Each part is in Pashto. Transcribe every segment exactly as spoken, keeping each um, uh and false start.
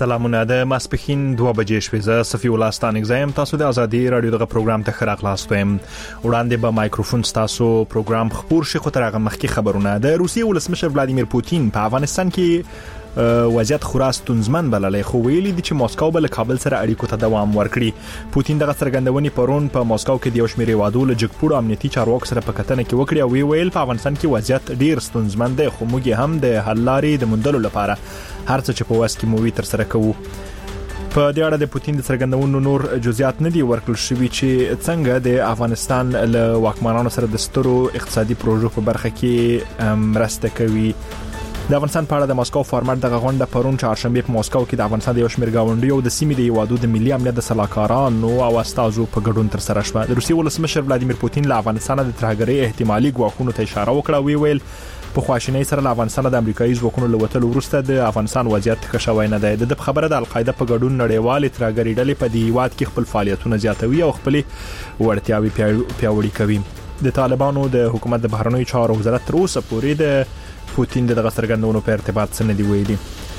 سلامونه د ماسپخین دوه بجې شوې زه صفي الله ستانک زایم تاسو د ازادي رادیو دغه پروګرام ته خراغ لاستوم وړاندې به مایکروفون تاسو پروګرام خبر شي خو ترغه مخکې خبرونه د روسیې ولسمشر ولادیمیر پوتین په افغانستان کې وضعیت خورا ستونزمن بللې خو ویلي دي چې ماسکو به له کابل سره اړیکو ته دوام ورکړي. پوتین دغه څرګندونې پرون په ماسکو کې د یو شمېر هیوادو له جګپوړو امنیتي چارواکو سره په کتنه کې وکړي او وی ویل په افغانستان کې وضعیت ډیر ستونزمن دی خو موږ هم د حل لارې د موندلو لپاره هر څه چې په واس کې مو وی تر سره کوو. په دې اړه د پوتین د څرګندونو نور جزئیات نه دي ورکړل شوي چې څنګه د افغانستان له واکمنانو سره د سترو اقتصادي پروژو په برخه کې مرسته کوي. د افغانستان په اړه د ماسکو فارمټ د غونډه پرون چهارشنبه په ماسکو کې د افغانستان د یو شمېر گاونډیو د سیمې د هیوادو د ملي امنیت د سلاکارانو او استازو په ګډون تر سره شوه. د روسیې ولسمشر ولادیمیر پوتین له افغانستان د ترهګرۍ احتمالي ګواښونو ته اشاره وکړه وی ویل په خواشینۍ سره له افغانستان د امریکایي ځواکونو له وتلو وروسته د افغانستان وضعیت ښه شوی نه دی. د خبره د القاعده په ګډون نړیوال ترهګرۍ ډلې په دې هیواد کې خپل فعالیتونه زیاتوي او خپل وړتیاوي پیاوړي کوي. د طالبانو د حکومت د بهرنیو چارو وزارت تر اوسه پورې د پوتین دغه څرګندونو په ارتباط سره دی ویلي.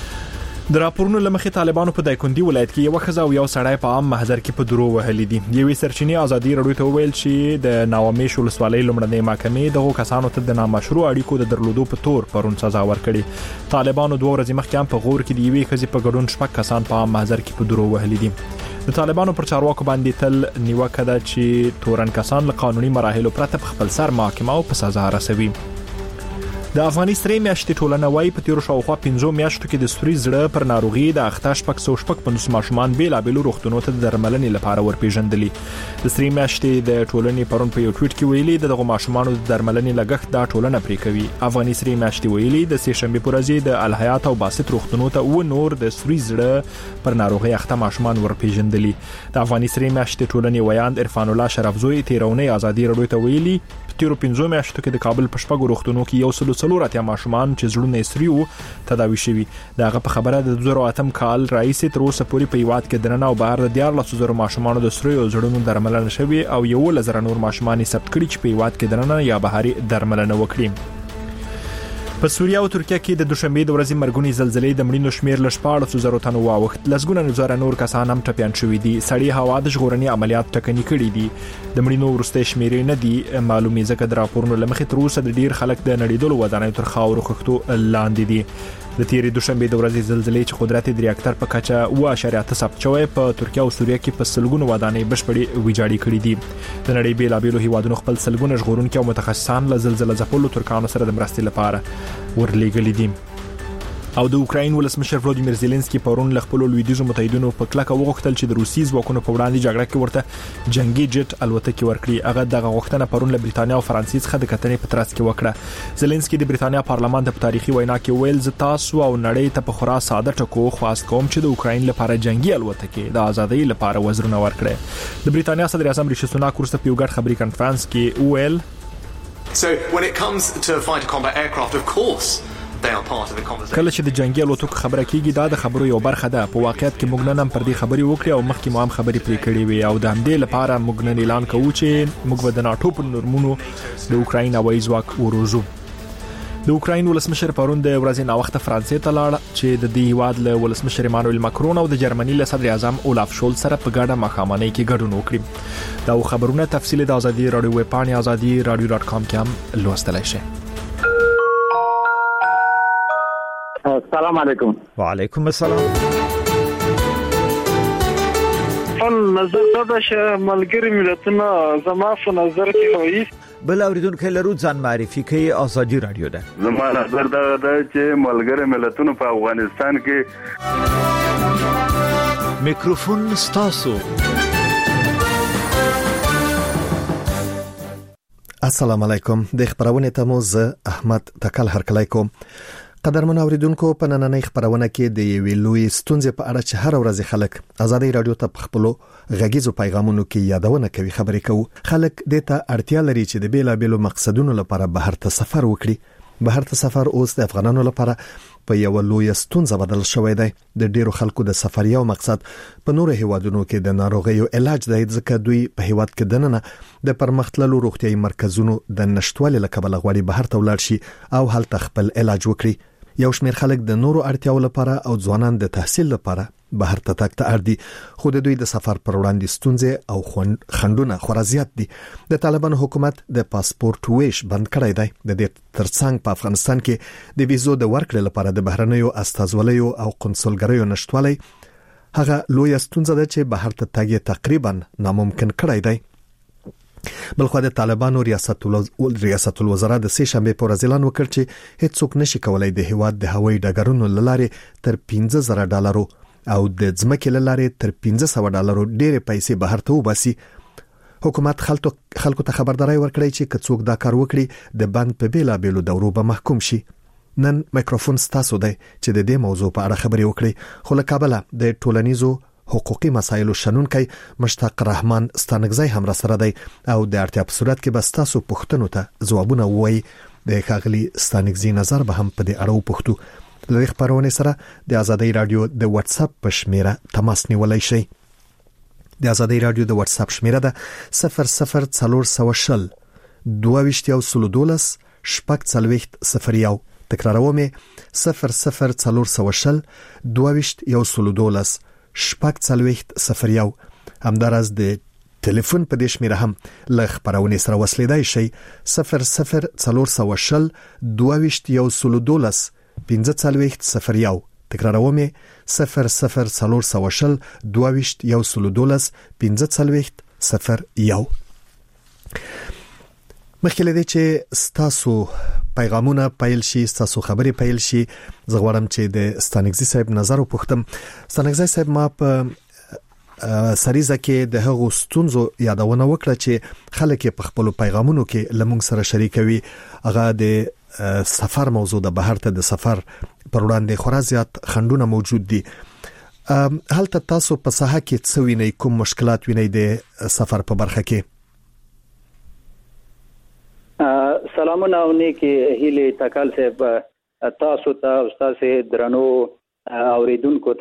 د راپورونو لمخې طالبانو په دایکندي ولایت کې یو خزا او یو سړی په عام محضر کې په درو وهلي دي. یوې سرچینې ازادي رادیو ته ویل چې د ناومیش ولسوالۍ لومړنۍ محکمې دغه کسانو ته د نامشروع اړیکو د درلودو په تور پرون سزا ورکړي. طالبانو دوه ورځې مخکې هم په غور کې د یوې خزې په ګډون شپږ کسان په عام محضر کې په درو وهلي دي. د طالبانو پر چارواکو باندې تل نیوکه ده چې تورن کسان له قانوني مراحلو پرته په خپل سر محاکمه او په سزا رسوي. د افغاني سرې میاشتې ټولنه وايي په تیر شاوخوا پنځو میاشتو کې د سوري زړه پر ناروغي د اخته شپږ سوه شپږ پنځوس ماشومان بیلابېلو روغتونونو ته د درملنې لپاره ورپېژندلي. د سرې میاشتې د ټولنې پرون په یو ټویټ کې ویلي دغه ماشومانو د درملنې لګښت دا ټولنه پرې کوي. افغاني سرې میاشتې ویلي د سې شنبې پر ورځ د الحیات او باسط روغتونونو ته و نور د سوري زړه پر ناروغي اخته ماشومان ورپېژندلي. د افغاني سرې میاشتې ټولنې ویاند عرفان الله شرفزوی تیرونی ازادي رادیو ته ویلي تیرو پنځو میاشتو کې د کابل په شپږو روغتونونو کې یو سل څلور اتیا ماشومان چې زړونه یې سري وو تداوي شوي. دغه په خبره د دوه زره اتم کال رئیس تر اوسه پورې په هیواد کې دننه او بهر د دیارلسو زره ماشومانو د سریو زړونو درملنه شوي او یو لزر نور ماشومان ثبت کړي چې په هیواد کې دننه یا بهري درملنه وکړي. په سوریه او ترکیه کې د دوشنبه د ورځې مرګونی زلزلې د مړینو شمیر ل شپاړس زره تنو واوښت. لسګونه نزار نور کسان هم ټپيان شوي دي. سړی هوا د ژغورنې عملیات ټکني کړي دي. د مړینو ورسته شمیرې نه دي معلومه ځکه د راپورونو لمخې تر اوسه د ډیر خلک د نړیدلو ودانیو تر خاورو خښتو لاندې دي. د تیرې دوشنبه د ورځې زلزلې چې قدرت د ریاکټر په کچه و اشاریه ثبت شوی په ترکیه او سوریه کې په سلګونو ودانۍ بشپړې ویجاړې کړې دي. د نړۍ بیلابېلو هیوادونو خپل سلګونه ژغورونکي او متخصصان له زلزلې ځپلو ترکانو سره د مرستې لپاره ورلېږلي دي. او د اوکراین ولسمشر ولادیمیر زيلنسکي پرون له خپل لویدیزو متحدینو په کلکه وغوښتل چې د روسي ځواکونو په وړاندې جګړه کې ورته جنگي جټ الوتکې ورکړي. هغه دغه غوښتنه پرون له بریتانیا او فرانسې څخه د کتنې په ترڅ کې وکړه. زيلنسکي د بریتانیا پارلمان ته په تاریخي وینا کې ویل ز تاسو او نړۍ ته په خورا ساده ټکو خواست کوم چې د اوکراین لپاره جنگي الوتکې د ازادۍ لپاره وزرونه ورکړي. د بریتانیا صدر اعظم ریشي سوناک ورسته په یو ګډ خبري کانفرنس کې ویل So when it comes to fighter combat aircraft of course کله چې د جنگي الوتکو خبره کیږي دا د خبرو یو برخه ده. په واقعیت کې موږ نن هم پر دې خبرې وکړې او مخکې مو هم خبرې پرې کړې وي او د همدې لپاره موږ نن اعلان کوو چې موږ به د ناتو په نورمونو د اوکراین هوایي ځواک وروزو. د اوکراین ولسمشر پرون د ورځې نا وخت فرانسې ته لاړ چې د دې هیواد له ولسمشر ایمانوئل ماکرون او د جرمني له صدر اعظم اولاف شولز سره په ګډه مخامخ کې ګډون وکړي. دا خبرونه تفصیل د ازادي رادیو ویب پاڼې ازادي رادیو ډاټ کام کې هم لوستلای شئ. السلام علیکم. وعلیکم السلام. فل نظر دا چې ملګری ملتونه زما په نظر کې وایي بل اوریدونکو لرو ځان معرفي کوي ازادي رادیو ده. زما نظر دا ده چې ملګری ملتونه په افغانستان کې میکروفون ستاسو. السلام علیکم. د خبرونه ته مو زه احمد تکل هرکلی کوم. قدرمن اوریدونکو په نننۍ خبرونه کې د یوې لوی ستونزې په اړه چې هر ورځ خلک ازادي رادیو ته خپل غږیزو پیغامونو کې یادونه کوي خبرې کوي. خلک د ته اړتیا لري چې د بیلابېلو مقصدونو لپاره بهر ته سفر وکړي. بهر ته سفر اوس د افغانانو لپاره په یو لوی ستونزه بدل شوی دی. د ډیرو خلکو د سفر یو مقصد په نورو هیوادونو کې د ناروغیو علاج دی ځکه دوی په هیواد کې دننه د پرمختللو روغتيایي مرکزونو د نشټوالي لکبل غوړي بهر ته ولاړ شي او هلته خپل علاج وکړي. یو شمېر خلک د نورو اړتیاو لپاره او ځوانان د تحصیل لپاره بهر ته تک ته اړ دي، خو د دوی د سفر پر وړاندې ستونزې او خنډونه خورا زیات دي. د طالبان حکومت د پاسپورت ویش بند کړی دی. د دې ترڅنګ په افغانستان کې د ویزو د ورکړې لپاره د بهرنیو استازولیو او قنصلګریو نشټوالی هغه لوی ستونزه ده چې بهر ته تګ تقریبا ناممکن کړی دی. بلخو د طالبانو ریاست ریاست الوزرا د سه شنبه پر ورځ اعلان وکړ چې هیڅوک نشي کولای د هیواد د هوایي ډګرونو لاره تر پنځه زره ډالرو او د ځمکې لاره تر پنځه سوه ډالرو ډېر پیسې بهر ته وباسي. حکومت خلکو خلکو ته خبرداري ورکړي چې کڅوک دا کار وکړي د بند په بیلا بیلو دورو به محکوم شي. نن میکروفون ستاسو دی چې د دې موضوع په اړه خبرې وکړي. خو له کابل د ټولنیزو حقوقي مسایلو شنونکي مشتاق رحمان ستانګزی هم را سره دی او د اړتیا په صورت کې به تاسو پوښتنو ته ځوابونه وایي. د ښاغلي ستانګزی نظر به هم په دې اړه وپوښتو. د خبرونه سره د آزادۍ رادیو د واتس اپ په شمیره تماس نیولای شئ. د آزادۍ رادیو د واتس اپ شمیره ده صفر صفر څلور سوه شل دوه ویشت یو سل دولس شپږ څلوېښت صفر یو. تکراروم صفر صفر څلور سوه شل دوه ویشت یو سل دولس شپږ څلوېښت صفر یو. همداراز د ټلیفون په دې شمیره هم له خبرونه سره وصلېدای شئ صفر صفر څلور سوه شل دوه ویشت یو سل دولس پنځه څلوېښت صفر یو. تکراروم صفر صفر څلور سوه شل دوه ویشت یو سل دولس پنځه څلوېښت صفر یو. مخکې لدې چې ستاسو پیغامونه پایل شي، ستاسو خبرې پایل شي، زه غواړم چې د ستانګزی صاحب نظر وپوښتم. ستانګزی صاحب ما په سریزه کې د هغو ستونزو یادونه وکړه چې خلک په خپل پیغامونو کې لمونږ سره شریکوي. هغه د سفر موضوع د بهر ته د سفر پر وړاندې خورا زیات خنډونه موجود دي. هلته تاسو په ساحه کې څه وینئ، کوم مشکلات وینئ د سفر په برخه کې؟ سلامونه او نیکی هیله تکل صاحب تاسو ته او تاسو درنو اوریدونکو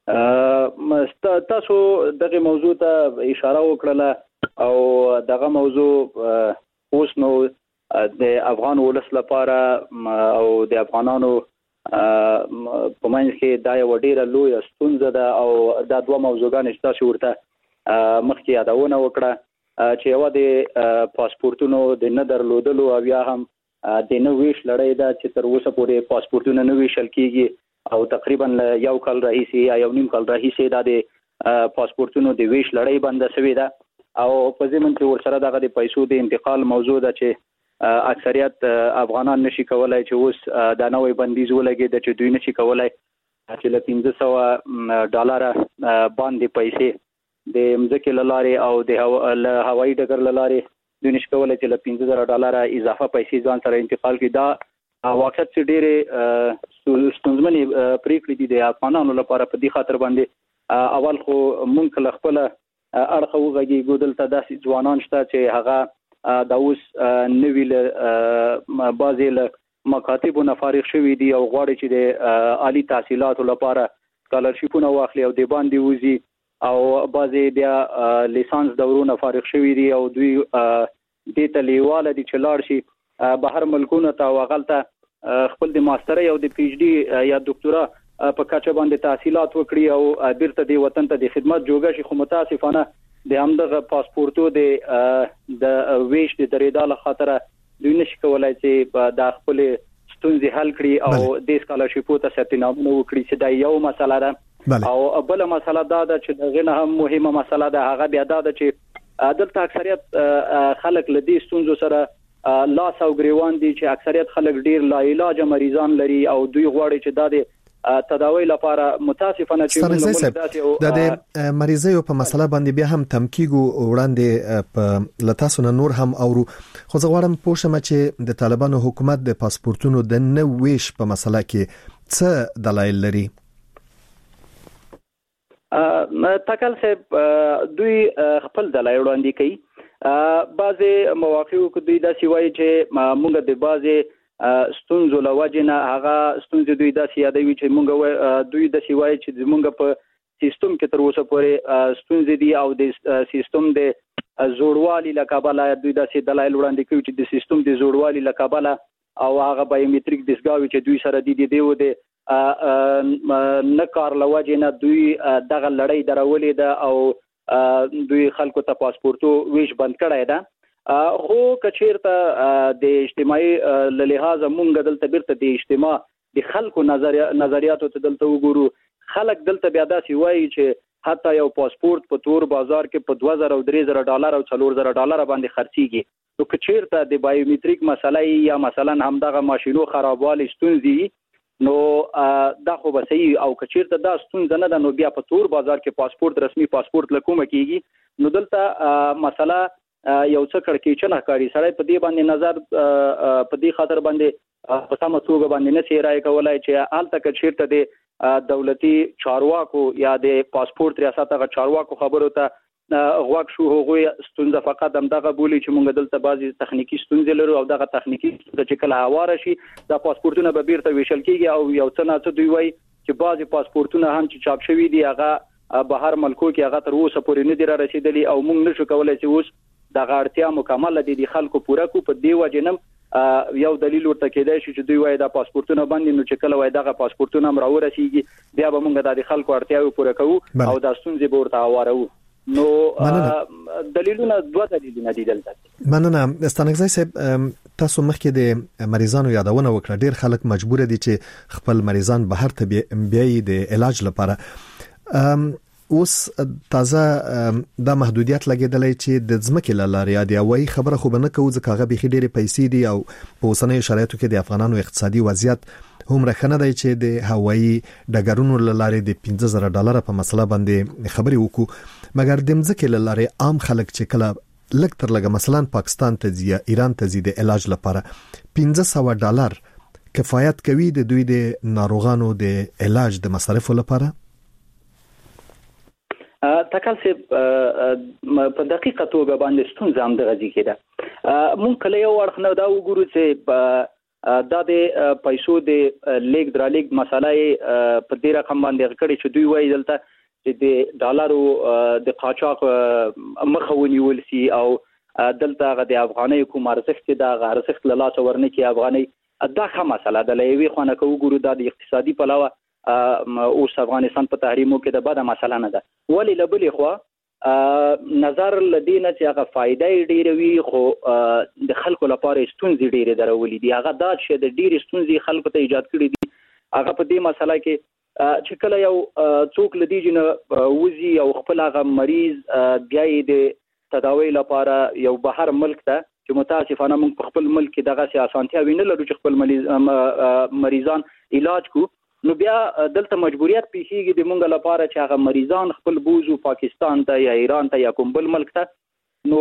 ته تاسو دغه موضوع ته اشاره وکړه او دغه موضوع اوس نو د افغان ولس لپاره او د افغانانو په منځ کې دا یو ډیره لوی ستونزه ده او دا دوه موضوعګان چې تاسو ورته مخکې یادونه وکړه چې یو د پاسپورتونو د نه درلودلو او یا هم د نه ویش لړۍ ده چې تر اوسه پورې پاسپورتونه نه ویشل کیږي او تقریبا یو کال راهیسې یا یو نیم کال راهیسې دا د پاسپورتونو د ویش لړۍ بنده شوې ده او په ضمن کې ورسره دغه د پیسو د انتقال موضوع ده چې اکثریت افغانان نشي کولای چې اوس د نوې بندیز ولګي چې دوی نشي کولای چې له پنځه سوه ډالر باندې پیسې د مځکې لاره او د هوایي ډګر لاره دوی نشي کولای چې له پنځه زره ډالر اضافه پیسې ځان سره انتقال کړي. دا واقعیت چې ډېرې ستونزمنې پریکړې دي د افغانانو لپاره. په دې خاطر باندې اول خو مونږ له خپله اړخه وغږېږو. دلته داسې ځوانان شته چې هغه د اوس نوي له بعضې له مکاتبو نه فارغ شوي دي او غواړي چې د عالي تحصیلاتو لپاره سکالرشیپونه واخلي او د باندې وځي او بعضې بیا لیسانس دورونه فارغ شوي دي او دوی دې ته لیواله دي چې لاړ شي بهر ملکونو ته او هغلته خپل د ماسترۍ او د پی ایچ ډي یا دکتورا په کچه باندې تحصیلات وکړي او بیرته د وطن ته د خدمت جوګه شي. خو متاسفانه د همدغه پاسپورتو د د ویش د درېدا له خاطره دوی نشي کولای چې د خپل ستونزې حل کړي او د سکالرشیپو ته ستنامونه وکړي چې دا یو مسله ده. او بل مسله دا ده چې دغه نه هم مهمه مسله ده هغه بیا دا ده چې دلته اکثریت خلک له دې ستونزو سره لاس او ګریوان دي چې اکثریت خلک ډیر لا علاج مریضان لري او دوی غواړي چې دا د تداوی لپاره متاسفانه چې د د مریضیو په مسله باندې بیا هم تمکیګو وړاندې په لتاسو نور هم اورو. خو زه غواړم پوه شم چې د طالبانو حکومت د پاسپورتونو د نه ویش په مسله کې څه دلایل لري؟ تکل صاحب دوی خپل دلایل وړاندې کوي. بعضې مواقعو کې دوی داسې وایي چې موږ د بعضې ستونزو له وجې نه هغه ستونزې دوی داسې یادوي چې موږ دوی داسې وایي چې زموږ په سیستم کې تر اوسه پورې ستونزې دي او د سیستم د زوړوالي له کبله دوی داسې دلایل وړاندې کوي چې د سیستم د زوړوالي له کبله او هغه بایومټریک دستګاوې چې دوی سره دي د دیو د نه کار لوجه نه دوی دغه لړۍ درولې ده او دوی خلکو ته پاسپورتو ویش بند کړی ده خو کچیرته د اجتماعي لحاظه مونږ دلته بیرته د اجتماع د خلکو نظریاتو ته دلته وګورو. خلک دلته بیا داسې وایي چې حتی یو پاسپورت په تور بازار کې په دوه زره او درې زره ډالر او څلور زره ډالر باندې خرڅيږي. نو کچیرته د بایومټریک مسله یا مثلا همدغه ماشینو خرابوالی ستونزې نو دا خو به صحیح او کچیرته دا ستونزه نه ده نو بیا په تور بازار کې پاسپورت رسمي پاسپورت لکومه کیږي. نو دلته مسله یو څه کړکېچنه کاری سړی په دې باندې نظر په دې خاطر باندې په سمه توګه باندې نه سیرای کولای چې حالت کچیرته د دولتي چارواکو یا د پاسپورت ریاست هغه چارواکو خبرو ته غوږ شو. هغه ستونزه فقط هم دغه بولی چې مونږ دلته بعضی تخنیکی ستونزې لرو او دغه تخنیکی چې کله هواره شي دا پاسپورتونه به بیرته ویشل کیږي او یو څه نه څه دوی وایي چې بعضی پاسپورتونه هم چې چاپ شوي دي هغه بهر ملکو کې هغه تر اوسه پورې نه دي را رسیدلي او مونږ نشو کولای چې اوس دغه اړتیا مکمل دي د خلکو پوره کو. په دې وجه نم یو دلیل ورته کېدای شي چې دوی وایي دا پاسپورتونه باندې نو چې کله وایي دغه پاسپورتونه هم راورسیږي بیا به مونږ د خلکو اړتیاوې پوره کوو او دا ستونزې به ورته هوارو. نو دلیلونه دوه دلیلونه دي دلته. مننه استانګزای صاحب، تاسو مخکې د مریضانو یادونه وکړه. ډیر خلک مجبور دي چې خپل مریضان بهر ته بیاي د علاج لپاره. اوس تازه د محدودیت لګیدلې چې د ځمکې لارې دی او خبره خو بنه کوي ځکه هغه به ډېرې پیسې دي او په اوسنۍ شرایطو کې د افغانانو اقتصادي وضعیت هم راخنه دی چې د هوایي ډګرونو لارې د پنځه زره ډالر په مسله باندې خبرې وکړو. مګر د ځمکې لارې عام خلک چې کله لږ تر لږه مثلا پاکستان ته ځي ایران ته ځي د علاج لپاره پنځه سوه ډالر کفایت کوي د دوی د ناروغانو د علاج د مصارفو لپاره؟ تکل سه په دقیقه توګه باندې ستونزه هم د غږی کېده. مونږ کله یو ورخنه دا وګورو چې دا د پیسو د لیک درا لیک مسله په دې رقم باندې کړي چې دوی وایي دلته چې د ډالرو د قاچاق مخه ونیول سي او دلته غو د افغاني کوم ارزښت دا ارزښت له لاس ورنه کې افغاني دا ښه مسله ده. لوي خو نه کوو دا د اقتصادي پلاوه اوس افغانستان په تحریمو کې د بده مسله نه ده. ولی لبلې خو نظر لدینه چې هغه فائدې ډېرې وي خو د خلکو لپاره ستونزې ډېرې درولې دي. هغه دا چې د ډېرې ستونزې خلکو ته ایجاد کړې دي هغه په دې مسله کې چې کله یو څوک لدی جن وزي او خپل هغه مریض بیا د تداوی لپاره یو بهر ملک ته چې متاسفانه موږ په خپل ملک کې دغه سیاسانتیا ویني لرو چې خپل مریضان علاج کو نو بیا دلته مجبوریت پیښیږي د مونږ لپاره چې هغه مریضان خپل بوزو پاکستان ته یا ایران ته یا کوم بل ملک ته. نو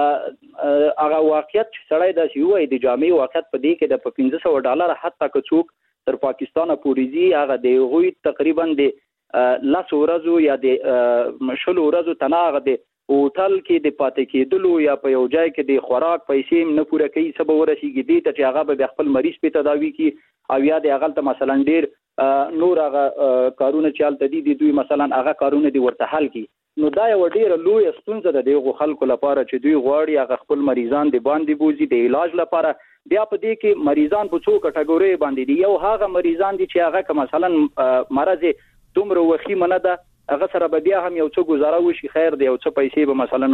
هغه واقعیت چې سړی دا شی وای د جامع واقعیت په دې کې د پنځه سوه ډالر حتی که څوک تر پاکستان پورې ځي هغه د غوي تقریبا د لاس ورځو یا د شلو ورځو تناغه د هوټل کې د پاتې کېدلو یا په یو ځای کې د خوراک پیسې نه پوره کوي سبب ورسیږي دي ته چې هغه به خپل مریض په تداوی کې او یا د هغه ته مثلا ډیر نور هغه کارونه چالت دي د دوی مثلا هغه کارونه دی ورته حل کی. نو دا یو ډیر لوی ستونزه ده دغه خلکو لپاره چې دوی غواړي هغه خپل مریضان دی باندې بوزي د علاج لپاره. بیا په دې کې مریضان په څو کټګوري باندې دي. یو هغه مریضان دي چې هغه مثلا مرض دومره وخی منه ده هغه سره به بیا هم یو څه گزاره وشي خیر دی یو څه پیسې به مثلا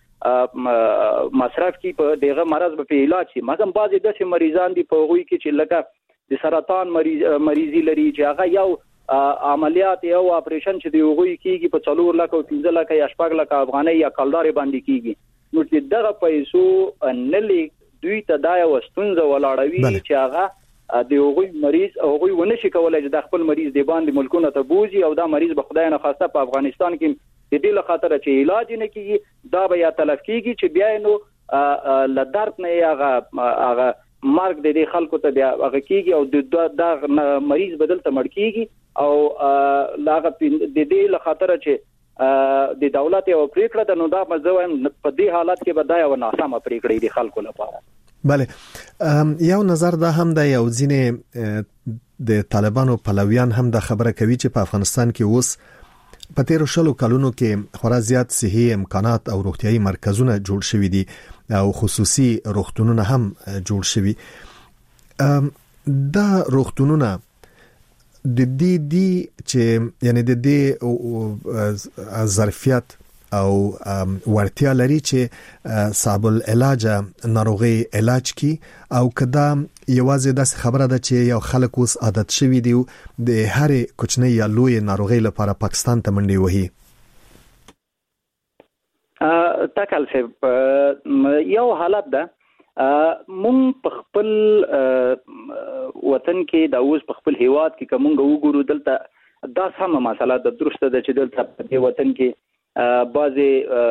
ورته مصرف کی په دغه مرض په علاج شي. مثلا بعضی داسې مریضان دي په غوي کې چې لکه د سرطان مریض مریضي لري چې هغه یو عملیات یو اپریشن چې دی غوي کیږي په څلور لک او پنځه لک یا شپږ لک افغانۍ یا کلدار باندې کیږي. نو چې دغه پیسو نلي دوی ته دا یو ستونزه ولاړوي چې هغه د غوي مریض او غوي ونه شي کولای چې د خپل مریض دی باندې ملکونه ته بوزي او دا مریض به خدای نه خواسته په افغانستان کې د دې له خاطر چې علاج نه کیږي دا به یا تلف کیږي چې بیا نو ل درد نه هغه هغه مرګ د دې خلکو ته بیا هغه کیږي او د مریض بدل ته مړ کیږي او لاغه د دې له خاطر چې د دولت یو پریکړه ده نو دا مزوم په دې حالت کې به دا یو ناسمه پریکړه دي خلکو لپاره. بله یو نظر دا هم د یو ځینې د طالبانو پلویان هم د خبره کوي چې په افغانستان کې اوس په تیرو شلو کلونو کې خورا زیات صحي امکانات او روغتيایي مرکزونه جوړ شوي دي او خصوصي روغتونونه هم جوړ شوي. دا روغتونونه د دې دی چې یعنی د دې ظرفیت او ورتیا لري چې صاحب العلاج ناروغي علاج کی او کدا یوازې د خبره ده چې یو خلک اوس عادت شوی دی د هر کوچنی یا لوی ناروغي لپاره پاکستان ته منډي وهي. ا تکل څه یو حالت ده مونږ په خپل وطن کې د اوس په خپل هیواد کې کومه وګورو دلته دا سمه مسله ده درسته ده چې دلته په وطن کې بعضی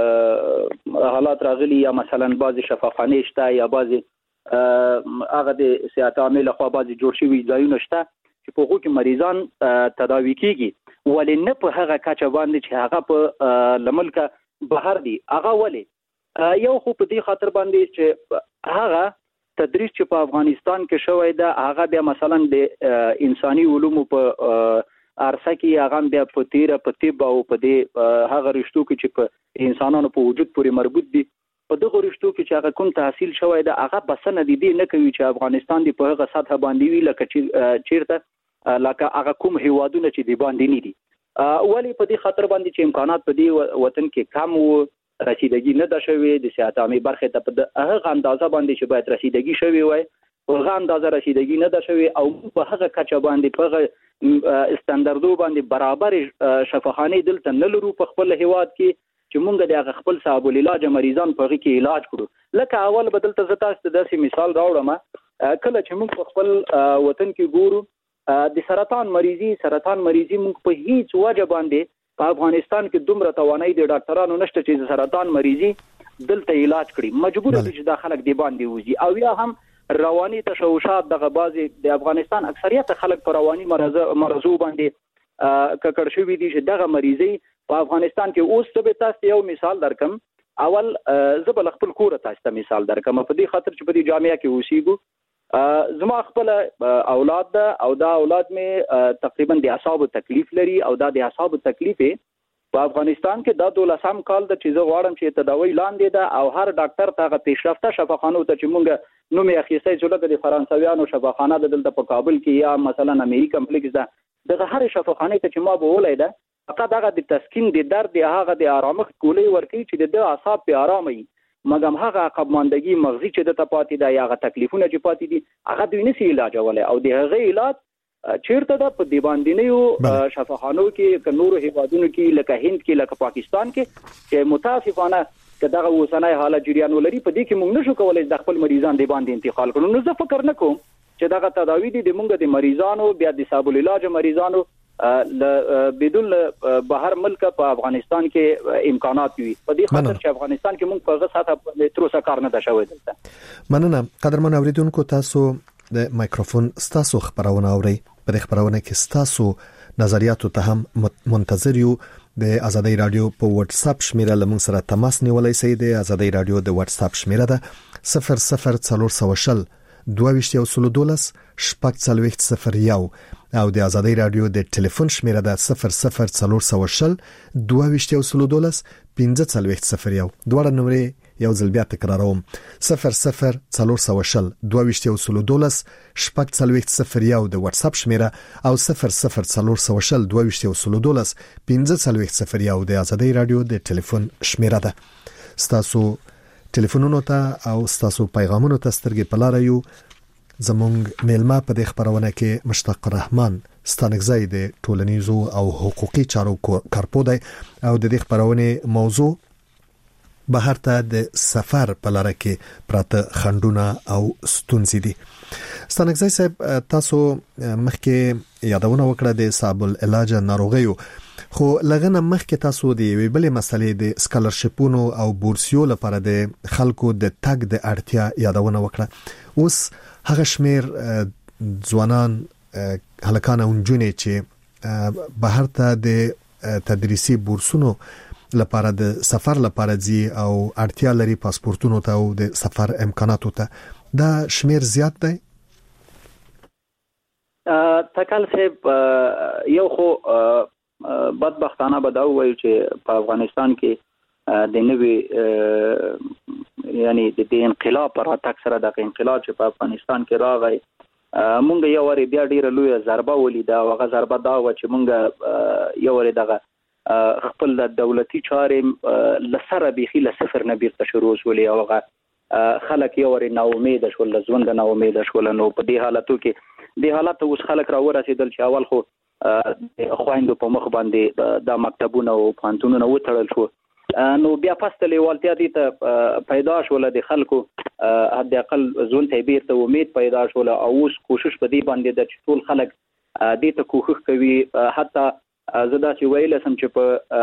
حالات راغلي یا مثلا بعضی شفاخانه شته یا بعضی هغه د صحت عامه له خوا بعضی جوړ شوي ځایونه شته چې په هغو کې مریضان تداوي کیږي ولې نه په هغه کچه باندې چې هغه په لملکه بهر دي هغه ولې یو خو په دې خاطر باندې چې هغه تدریس چې په افغانستان کې شوی دا هغه بیا مثلا د انساني علومو په ارسه کې هغه بیا په تیر په طب او په دې هغه رشتو کې چې په انسانانو په وجود پورې مربوط دي په دغه رشتو کې چې هغه کوم تحصیل شوی دا هغه بسنه دي نه کوي چې افغانستان دی په هغه سطح باندې وی لکه چیرته لکه هغه کوم هیوادونه چې دی باندې نه دي ولی په دې خاطر باندې چې امکانات په دې وطن کې کم وو رسیدګي نه ده شوې د صحت عامه برخه ته په هغه اندازه باندې چې باید رسیدګي شوې وای په هغه اندازه رسیدګي نه ده شوې او په هغه کچه باندې په استانداردو باندې برابر شفاخانه دلته نه لرو په خپل هیواد کې چې مونږ د خپل صاحب العلاج مریضان په هغه کې علاج کړو لکه اول بدلته زتا ست داسې مثال راوړم کله چې مونږ په خپل وطن کې ګورو د سرطان مریضي سرطان مریضي مونږ په هیڅ وجه باندې په افغانستان کې دومره توانایي د ډاکټرانو نشته چې سرطان مریضي دلته علاج کړي مجبور دي چې د خلک دی باندې وځي او یا هم رواني تشوشات دغه بازي د افغانستان اکثریت خلک په رواني مرض مرزو باندې ککړ شوی دي چې دغه مریضي په افغانستان کې اوس څه به تاسو یو مثال درکم اول زبل خپل کور تاسو ته مثال درکم په دې خاطر چې په دې جامعه کې اوسېګو زما خپل اولاد ده او دا اولاد می تقریبا د اعصاب تکلیف لري او دا د اعصاب تکلیف په افغانستان کې دا دولسم کال د چې زه غواړم چې تداوی لاندې ده او هر ډاکټر ته پیشرفته شفاخانه ته چې مونږ نو می اخیسته چې لکه د فرانسویانو شفاخانه د دلته په کابل کې یا مثلا امریکا کمپلیکس ده دغه هر شفاخانه ته چې ما به ولای ده فقط هغه د تسکین د درد هغه د آرامښت کولې ورکی چې د اعصاب په آرامي مګم هغه عقبماندگی مغزي چې د تپاتې دا یا هغه تکلیفونه چې پاتې دي هغه دوی نسی علاج ولای او د هغه علاج چیرته د په دی باندې یو شفاخانو کې ک نورو هیوادونو کې لکه هند کې لکه پاکستان کې چې متاسفانه کداغه وسنای حالت جریان ولري په دې کې موږ نشو کولای د خپل مریضان دی باندې انتقال کړو نو زه فکر نکوم چې دغه تداوی دي د موږ د مریضانو بیا د صاحب العلاج مریضانو ل بدون بهر ملک په افغانستان کې امکانات وي په دې خاطر چې افغانستان کې موږ په غوښه ساته تر اوسه کار نه دا شوی دلته مننه قدرمن اوریدونکو تاسو د مایکروفون ستاسو خبرونه اوري په خبرونه کې تاسو نظریاتو ته هم منتظر یو د ازادي رادیو په واتس اپ شمیره لمن سره تماس نیولای شئ د ازادي رادیو د واتس اپ شمیره ده صفر صفر څلور سوشل دوه ویشت یو سل دولس شپږ څلوېښت صفر یو او د ازادي رادیو د ټلیفون شمیره ده صفر صفر څلور سوشل دوه ویشت یو سل دولس پنځه څلوېښت صفر یو دوه نمبرې یو ځل بیا تکراروم صفر صفر څلور سوشل دوه ویشت یو سل دولس شپږ څلوېښت صفر یو د واتس اپ شمیره او صفر صفر څلور سوشل دوه ویشت یو سل دولس پنځه څلوېښت صفر یو د ازادي رادیو د ټلیفون شمیره ده ستاسو ټلیفونونو ته او ستاسو پیغامونو ته سترګې پلاره یو زمونږ میلمه په دې خبرونه کې مشتاق الرحمن ستانګزی د ټولنیزو او حقوقي چارو کارپو دی او د دې خبرونه موضوع بهر ته د سفر په لاره کې پراته خندونه او ستونزې دي. ستانګزی صاحب تاسو مخکې یادونه وکړه د صاحب العلاج ناروغیو خو لغنه مخکې تاسو د وی بلې مسلې د سکالرشپونو او بورسیو لپاره د خلکو د تګ د اړتیا یادونه وکړه اوس هغه شمیر ځوانان هلکان او نجونې چې بهر ته د تدریسي بورسونو لپاره د سفر لپاره ځي او اړتیا لري پاسپورتونو ته او د سفر امکاناتو ته دا شمیر زیات دی تکل صاحب یو خو بدبختانه به دا وایو چې په افغانستان کې د نوې یعنی د انقلاب پر اتاک سره د انقلاب چې په افغانستان کې راغی مونږ یو وری بیا ډیره لوی ضربه ولیده او هغه ضربه دا و چې مونږ یو وری دغه خپل دولتي چارې لسره بيخي له صفر نه بیرته شروع ولې او هغه خلک یو وری نا امید شول ژوند نه امید شول نو په دې حالتو کې د حالت اوس خلک را ورسېدل چې اول خو خويندو په مخ باندې د مکتبونو او پانتونونو وټړل شو نو بیا پسته لیوالتیا دي ته پیدا شول د خلکو حد اقل ځون ته بیرته امید پیدا شول او اوس کوشش په دې باندې د ټول خلک دې ته کوښښ کوي حتی زدا چې ویل سم چې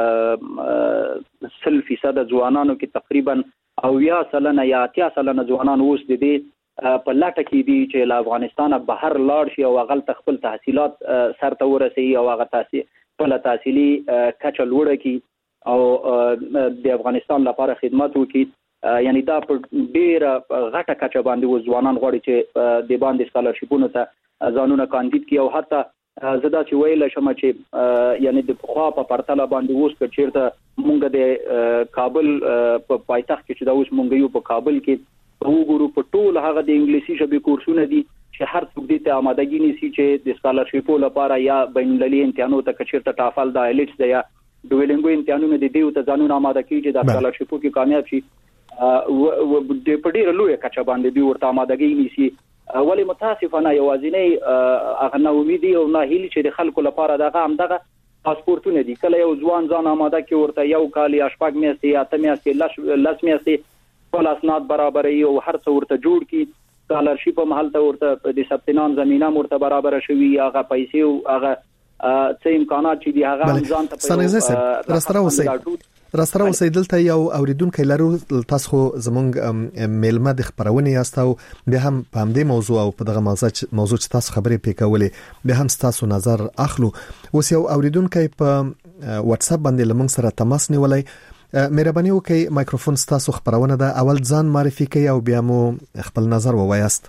په سل فیصد ځوانانو کې تقریبا او یا سلنه یا اتیا سلنه ځوانان اوس د دې په لاټه کې دي چې له افغانستان بهر لاړ شي او غل تخپل تحصیلات سرته ورسي او هغه تحصیل په تحصیلي کچه لوړه کی او د افغانستان لپاره خدمت وکړي یعنی دا په ډیره غټه کچه باندې ځوانان غواړي چې د باندې سکالرشیپونو ته ځانونه کاندید کړي او حتی زدا چې ویل شم چې یعنی د خوا په پرتله باندې اوس که چیرته مونږ د کابل په پایتخت کې چې دا اوس مونږ یو په کابل کې وګورو په ټول هغه د انګلیسي ژبې کورسونه دي چې هر څوک دې ته آمادګي نيسي چې د سکالرشیپو لپاره یا بین المللي امتحاناتو ته کچیرته ټافل د ایلټس دی یا ډویلنګو امتحانونه دي دیو ته ځانونه آماده کیږي چې د سکالرشیپو کې کامیاب شي او د پډیر لوی کچا باندې دی ورته آمادګي نيسي ولی متاسفانه یوازینی هغه نو امیدي او نه هیلي چې د خلکو لپاره دغه هم دغه پاسپورتونه دي کله یو ځوان ځان آماده کی ورته یو کال یا شپږ میاشتې یا اتم میاشتې لس میاشتې ټول اسناد برابرې او هر څه ورته جوړ کی سکالرشیپ هم حالت ورته د سبتنام زمينه ورته برابر شوی هغه پیسې او هغه څه امکانات چې دی هغه ځان ته په راستره وسې راستره وسې دلته یو اوریدونکو لرو تاسو زمونږ میلمه د خبرونه یاستو به هم په همدې موضوع او په دغه موضوع موضوع چې تاسو خبرې پکولې به هم تاسو نظر اخلو اوس یو اوریدونکو په واتس اپ باندې لمن سره تماس نیولای مهرباني وکړئ مایکروفون تاسو خبرونه ده اول ځان معرفي کړئ او بیا مو خپل نظر ووایاست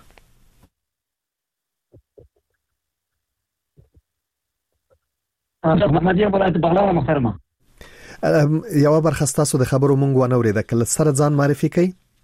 محمد یې ولایت بغلان محترمه یو برخه تاسو د خبرو مونږ ونه اورېده کله سره ځان معرفي کړئ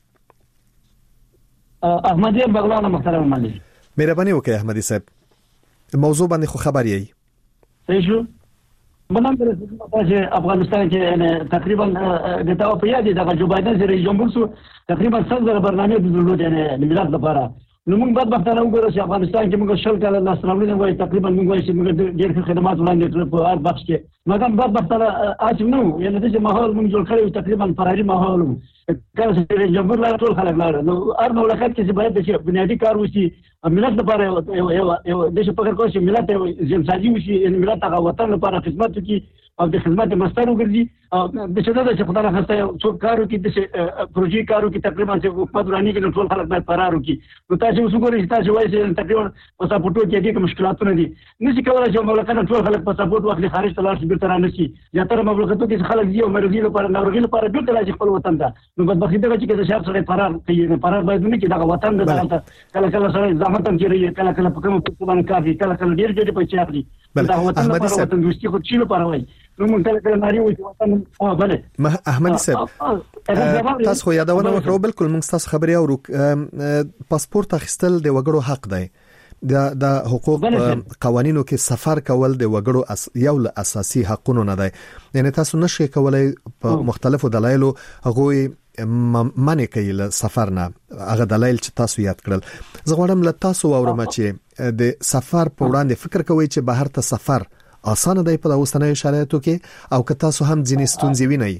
احمد یې بغلان محترمه مالي مهرباني وکړئ احمدي صاحب موضوع باندې خو خبر یې صحیح بلان چې افغانستان کې تقریبا د تاو په یاد د جو بایدن سره جمهور سو تقریبا څلور برنامه د دولت نه ملت لپاره نو موږ بعد وختونه وګورو چې افغانستان کې موږ شل کال لاس راوړل وای تقریبا موږ وایي چې موږ ډېر خدمات وړاندې کړو په هر بخش کې مګر بعد وختونه اچم نو یعنی د ماحول موږ جوړ کړو تقریبا فراري ماحول کله چې جمهور لا ټول خلک لاړ نو هر مملکت کې چې باید د بنیادی کار وشي ملت لپاره یو یو د څه فکر کوي چې ملت یو ځانځي وشي ان ملت هغه وطن لپاره خدمت وکړي او د خدمت مستر وګرځي د څه د څه خدای خسته څو کارو کې د پروژې کارو کې تقریبا چې حکومت رانی کې ټول خلک باید فرار وکړي نو تاسو وګورئ چې تاسو وایي چې تقریبا پاسپورټو کې دغه مشکلاتونه دي نشي کولای چې مملکت ټول خلک پاسپورټ واخلي خارج ته لاړ شي بیرته را نشي یا تر مملکتو کې خلک دی او مرګي لپاره ناروغي لپاره بیرته راځي خپل وطن ته نو بدبختی دا چې د شهر سره فرار کوي فرار باید نه کې دا وطن د کله کله سره زحمت هم کوي کله کله په کوم په باندې کافي کله کله ډیر ډیر پیسې اخلي دا وطن لپاره وطن دوستي خو چیرې لپاره وایي نو موږ کله کله ناري وایي وطن او بله احمدي صاحب تاسو خو یادونه وکړو بالکل موږ تاسو خبري اورو پاسپورت اخیستل د وګړو حق دی د د حقوق قوانینو کې سفر کول د وګړو اس یو له اساسي حقونو نه دی یعنی تاسو نشئ کولای په مختلفو دلایلو هغه معنی کوي له سفر نه هغه دلایل چې تاسو یاد کړل زه غواړم له تاسو واورم چې د سفر په وړاندې فکر کوئ چې بهر ته سفر اسانه دی په اوسنیو شرایطو کې او که تاسو هم ځینې ستونزې وینئ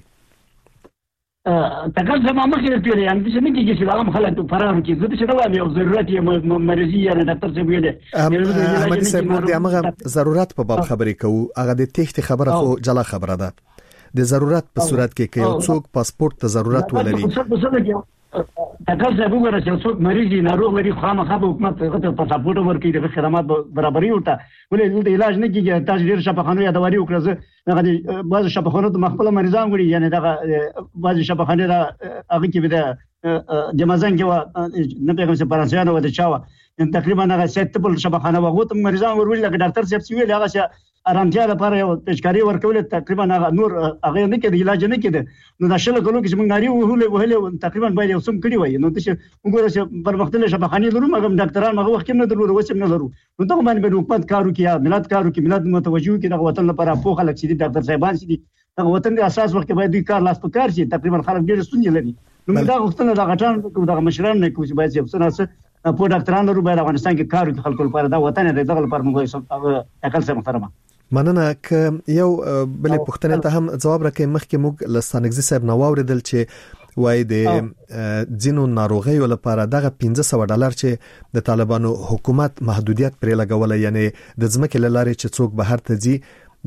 تکل زما مخې ته پیری ان چې نه کېږي چې هغه خلک فرار کوي زه چې دا وایم یو ضرورت یې مرزي یا ډاکټر څه ویل احمد صاحب د هغه ضرورت په باب خبرې کوو هغه د تخت خبره خو جلا خبره ده د ضرورت په صورت کې کې یو څوک پاسپورت ته ضرورت ولري تکل زه وګورم چې څوک مریض ناروغ لري خامخا به حکومت هغه پاسپورت ورکړي د خدمات برابرۍ ورته ولې د علاج نه کیږي تاسو ډیر شفاخانو یا دواري وکړه هغه بعض شفاخانو د مخبل مریضان غړي یعنی دا بعض شفاخانه دا هغه کې به جمازان کې و نه پیغام سره فرانسویانو و د چاوا تقریبا هغه ست په شفاخانه وغوت مریضان ورول لکه ډاکټر صاحب سی ویل هغه ارامتیا لپاره یو پیشکاری ورکول تقریبا هغه نور هغه نه کېد علاج نه کېد نو د شل کلو کې موږ ناری وهله وهله تقریبا باید یو سم کړی وای نو د وګوره چې پر مختلف شفاخاني لرو مګم ډاکټران مغه وخت نه درلو وسم نه لرو نو ته باندې به حکومت کارو کې ملت کارو کې ملت متوجه کې د وطن لپاره په خلک چې ډاکټر صاحبان چې د وطن د اساس وخت باید کار لاس په کار شي تقریبا خلک ډېر ستونزې لري نو دا وختونه د غټان د مشران نه کوي باید چې څنګه په ډاکټرانو لرو باید افغانستان کې کار کوي خلکو لپاره دا وطن دی دغه لپاره موږ تکل سره محترمه مننه ک یو بلې پښتنه ته هم جواب راکې مخکې موږ لستانګزي صاحب نو اوریدل چې وای د جنو ناروغیو لپاره دغه پنځه سوه ډالر چې د طالبانو حکومت محدودیت پرې لګول یعنی د ځمکې لارې چې څوک بهر ته ځي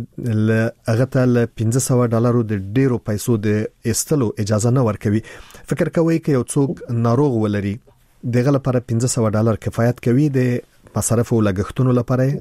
هغه ته ل پنځه سوه ډالرو د ډیرو پیسو د استلو اجازه نه ورکوي فکر کوي چې یو څوک ناروغ ولري دغه لپاره پنځه سوه ډالر کفایت کوي د مصارف او لګښتونو لپاره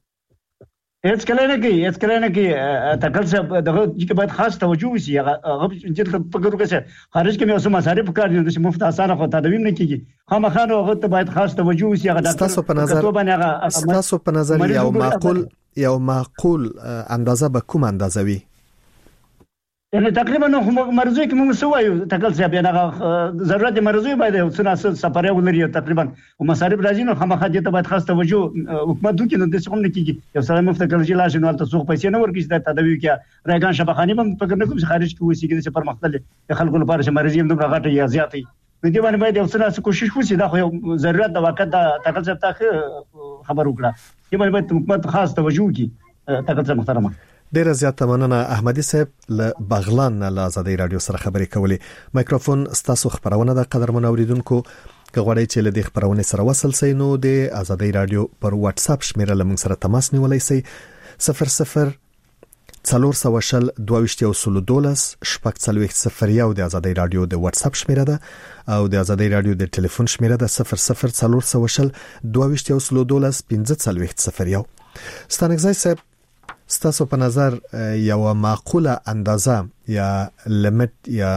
هیڅ کله نه کوي هیڅ کله نه کوي تکل صاحب دغه چې باید خاص توجه وشي هغه چې فکر وکړي خارج کې مې اوسه مصارف کار دي چې مفت اسانه خو تدوین نه کیږي خامخا هغه ته باید خاص توجه وشي هغه تاسو په نظر تاسو په نظر یو معقول یو معقول اندازه به کوم اندازه وي یعنی تقریبا نو مرزوی کې موږ سوایو تکل صاحب نه ضرورت مرزوی باید یو څه سفر یو لري تقریبا او مصارف راځي نو خامخا دې ته باید خاص توجه حکومت وکړي نو د څه هم نه کیږي یو سره مفت کلجی لاش نو تاسو پیسې نه ورکړي د تدوی کې راګان شبخانی هم فکر نه کوم چې خارج کې وسی کې پر مختلف خلکو لپاره چې مرزي هم دومره غټه یا زیاتې نو دې باندې باید یو څه کوشش وشي دا خو یو ضرورت د وخت د تکل صاحب ته خبر وکړه دې باندې باید حکومت خاص توجه وکړي تکل صاحب محترمه ډیره زیاته مننه احمدي صاحب له بغلان له آزادۍ رادیو سره خبرې کولې مایکروفون ستاسو خبرونه د قدرمن اوریدونکو کغوړی چې له دې خبرونه سره وصل سي نو د آزادۍ رادیو پر واتس اپ شمیره لمن سره تماس نیولای سي صفر صفر څلور سوه شل دوه ویشت یو سلو دولس شپږ څلوېښت صفر یو د آزادۍ رادیو د واتس اپ شمیره ده او د آزادۍ رادیو د ټلیفون شمیره ده صفر صفر څلور سوه شل دوه ویشت یو سلو دولس پنځه څلوېښت صفر یو ستانګزای صاحب ستاسو په نظر یو معقوله اندازه یا لیمټ یا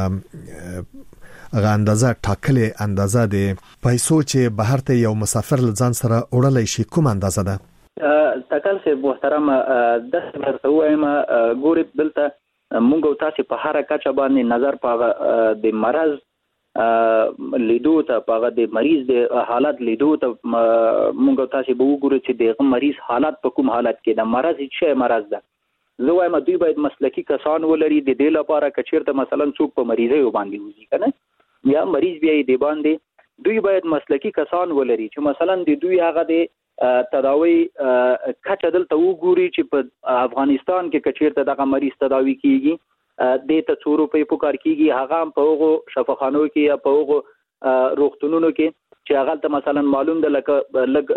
هغه اندازه ټاکلې اندازه د پیسو چې بهر ته یو مسافر لځان سره وړلای شي کوم اندازه ده تکل سه محترم د څه وایم ګوري دلته مونږ تاسو په هر کچه باندې نظر پاغه د مرز لیدو ته پاغه د مریض د حالت لیدو ته مونږ تاسو به وګورئ چې د مریض حالت په کوم حالت کې د مرز چې مرز ده زه وایم دوی باید مسلکی کسان ولري د دې لپاره کچیرته مثلا څوک په مریضي باندې وځي کنه یا مریض بیا دې باندې دوی باید مسلکی کسان ولري چې مثلا د دوی هغه د تداوی کچه دلته وګوري چې په افغانستان کې کچیرته دغه مریض تداوی کیږي د ته څو روپۍ په کار کیږي هغه په هغو شفاخانو کې یا په هغو روغتونونو کې چې هغه ته مثلا معلوم ده لکه لګ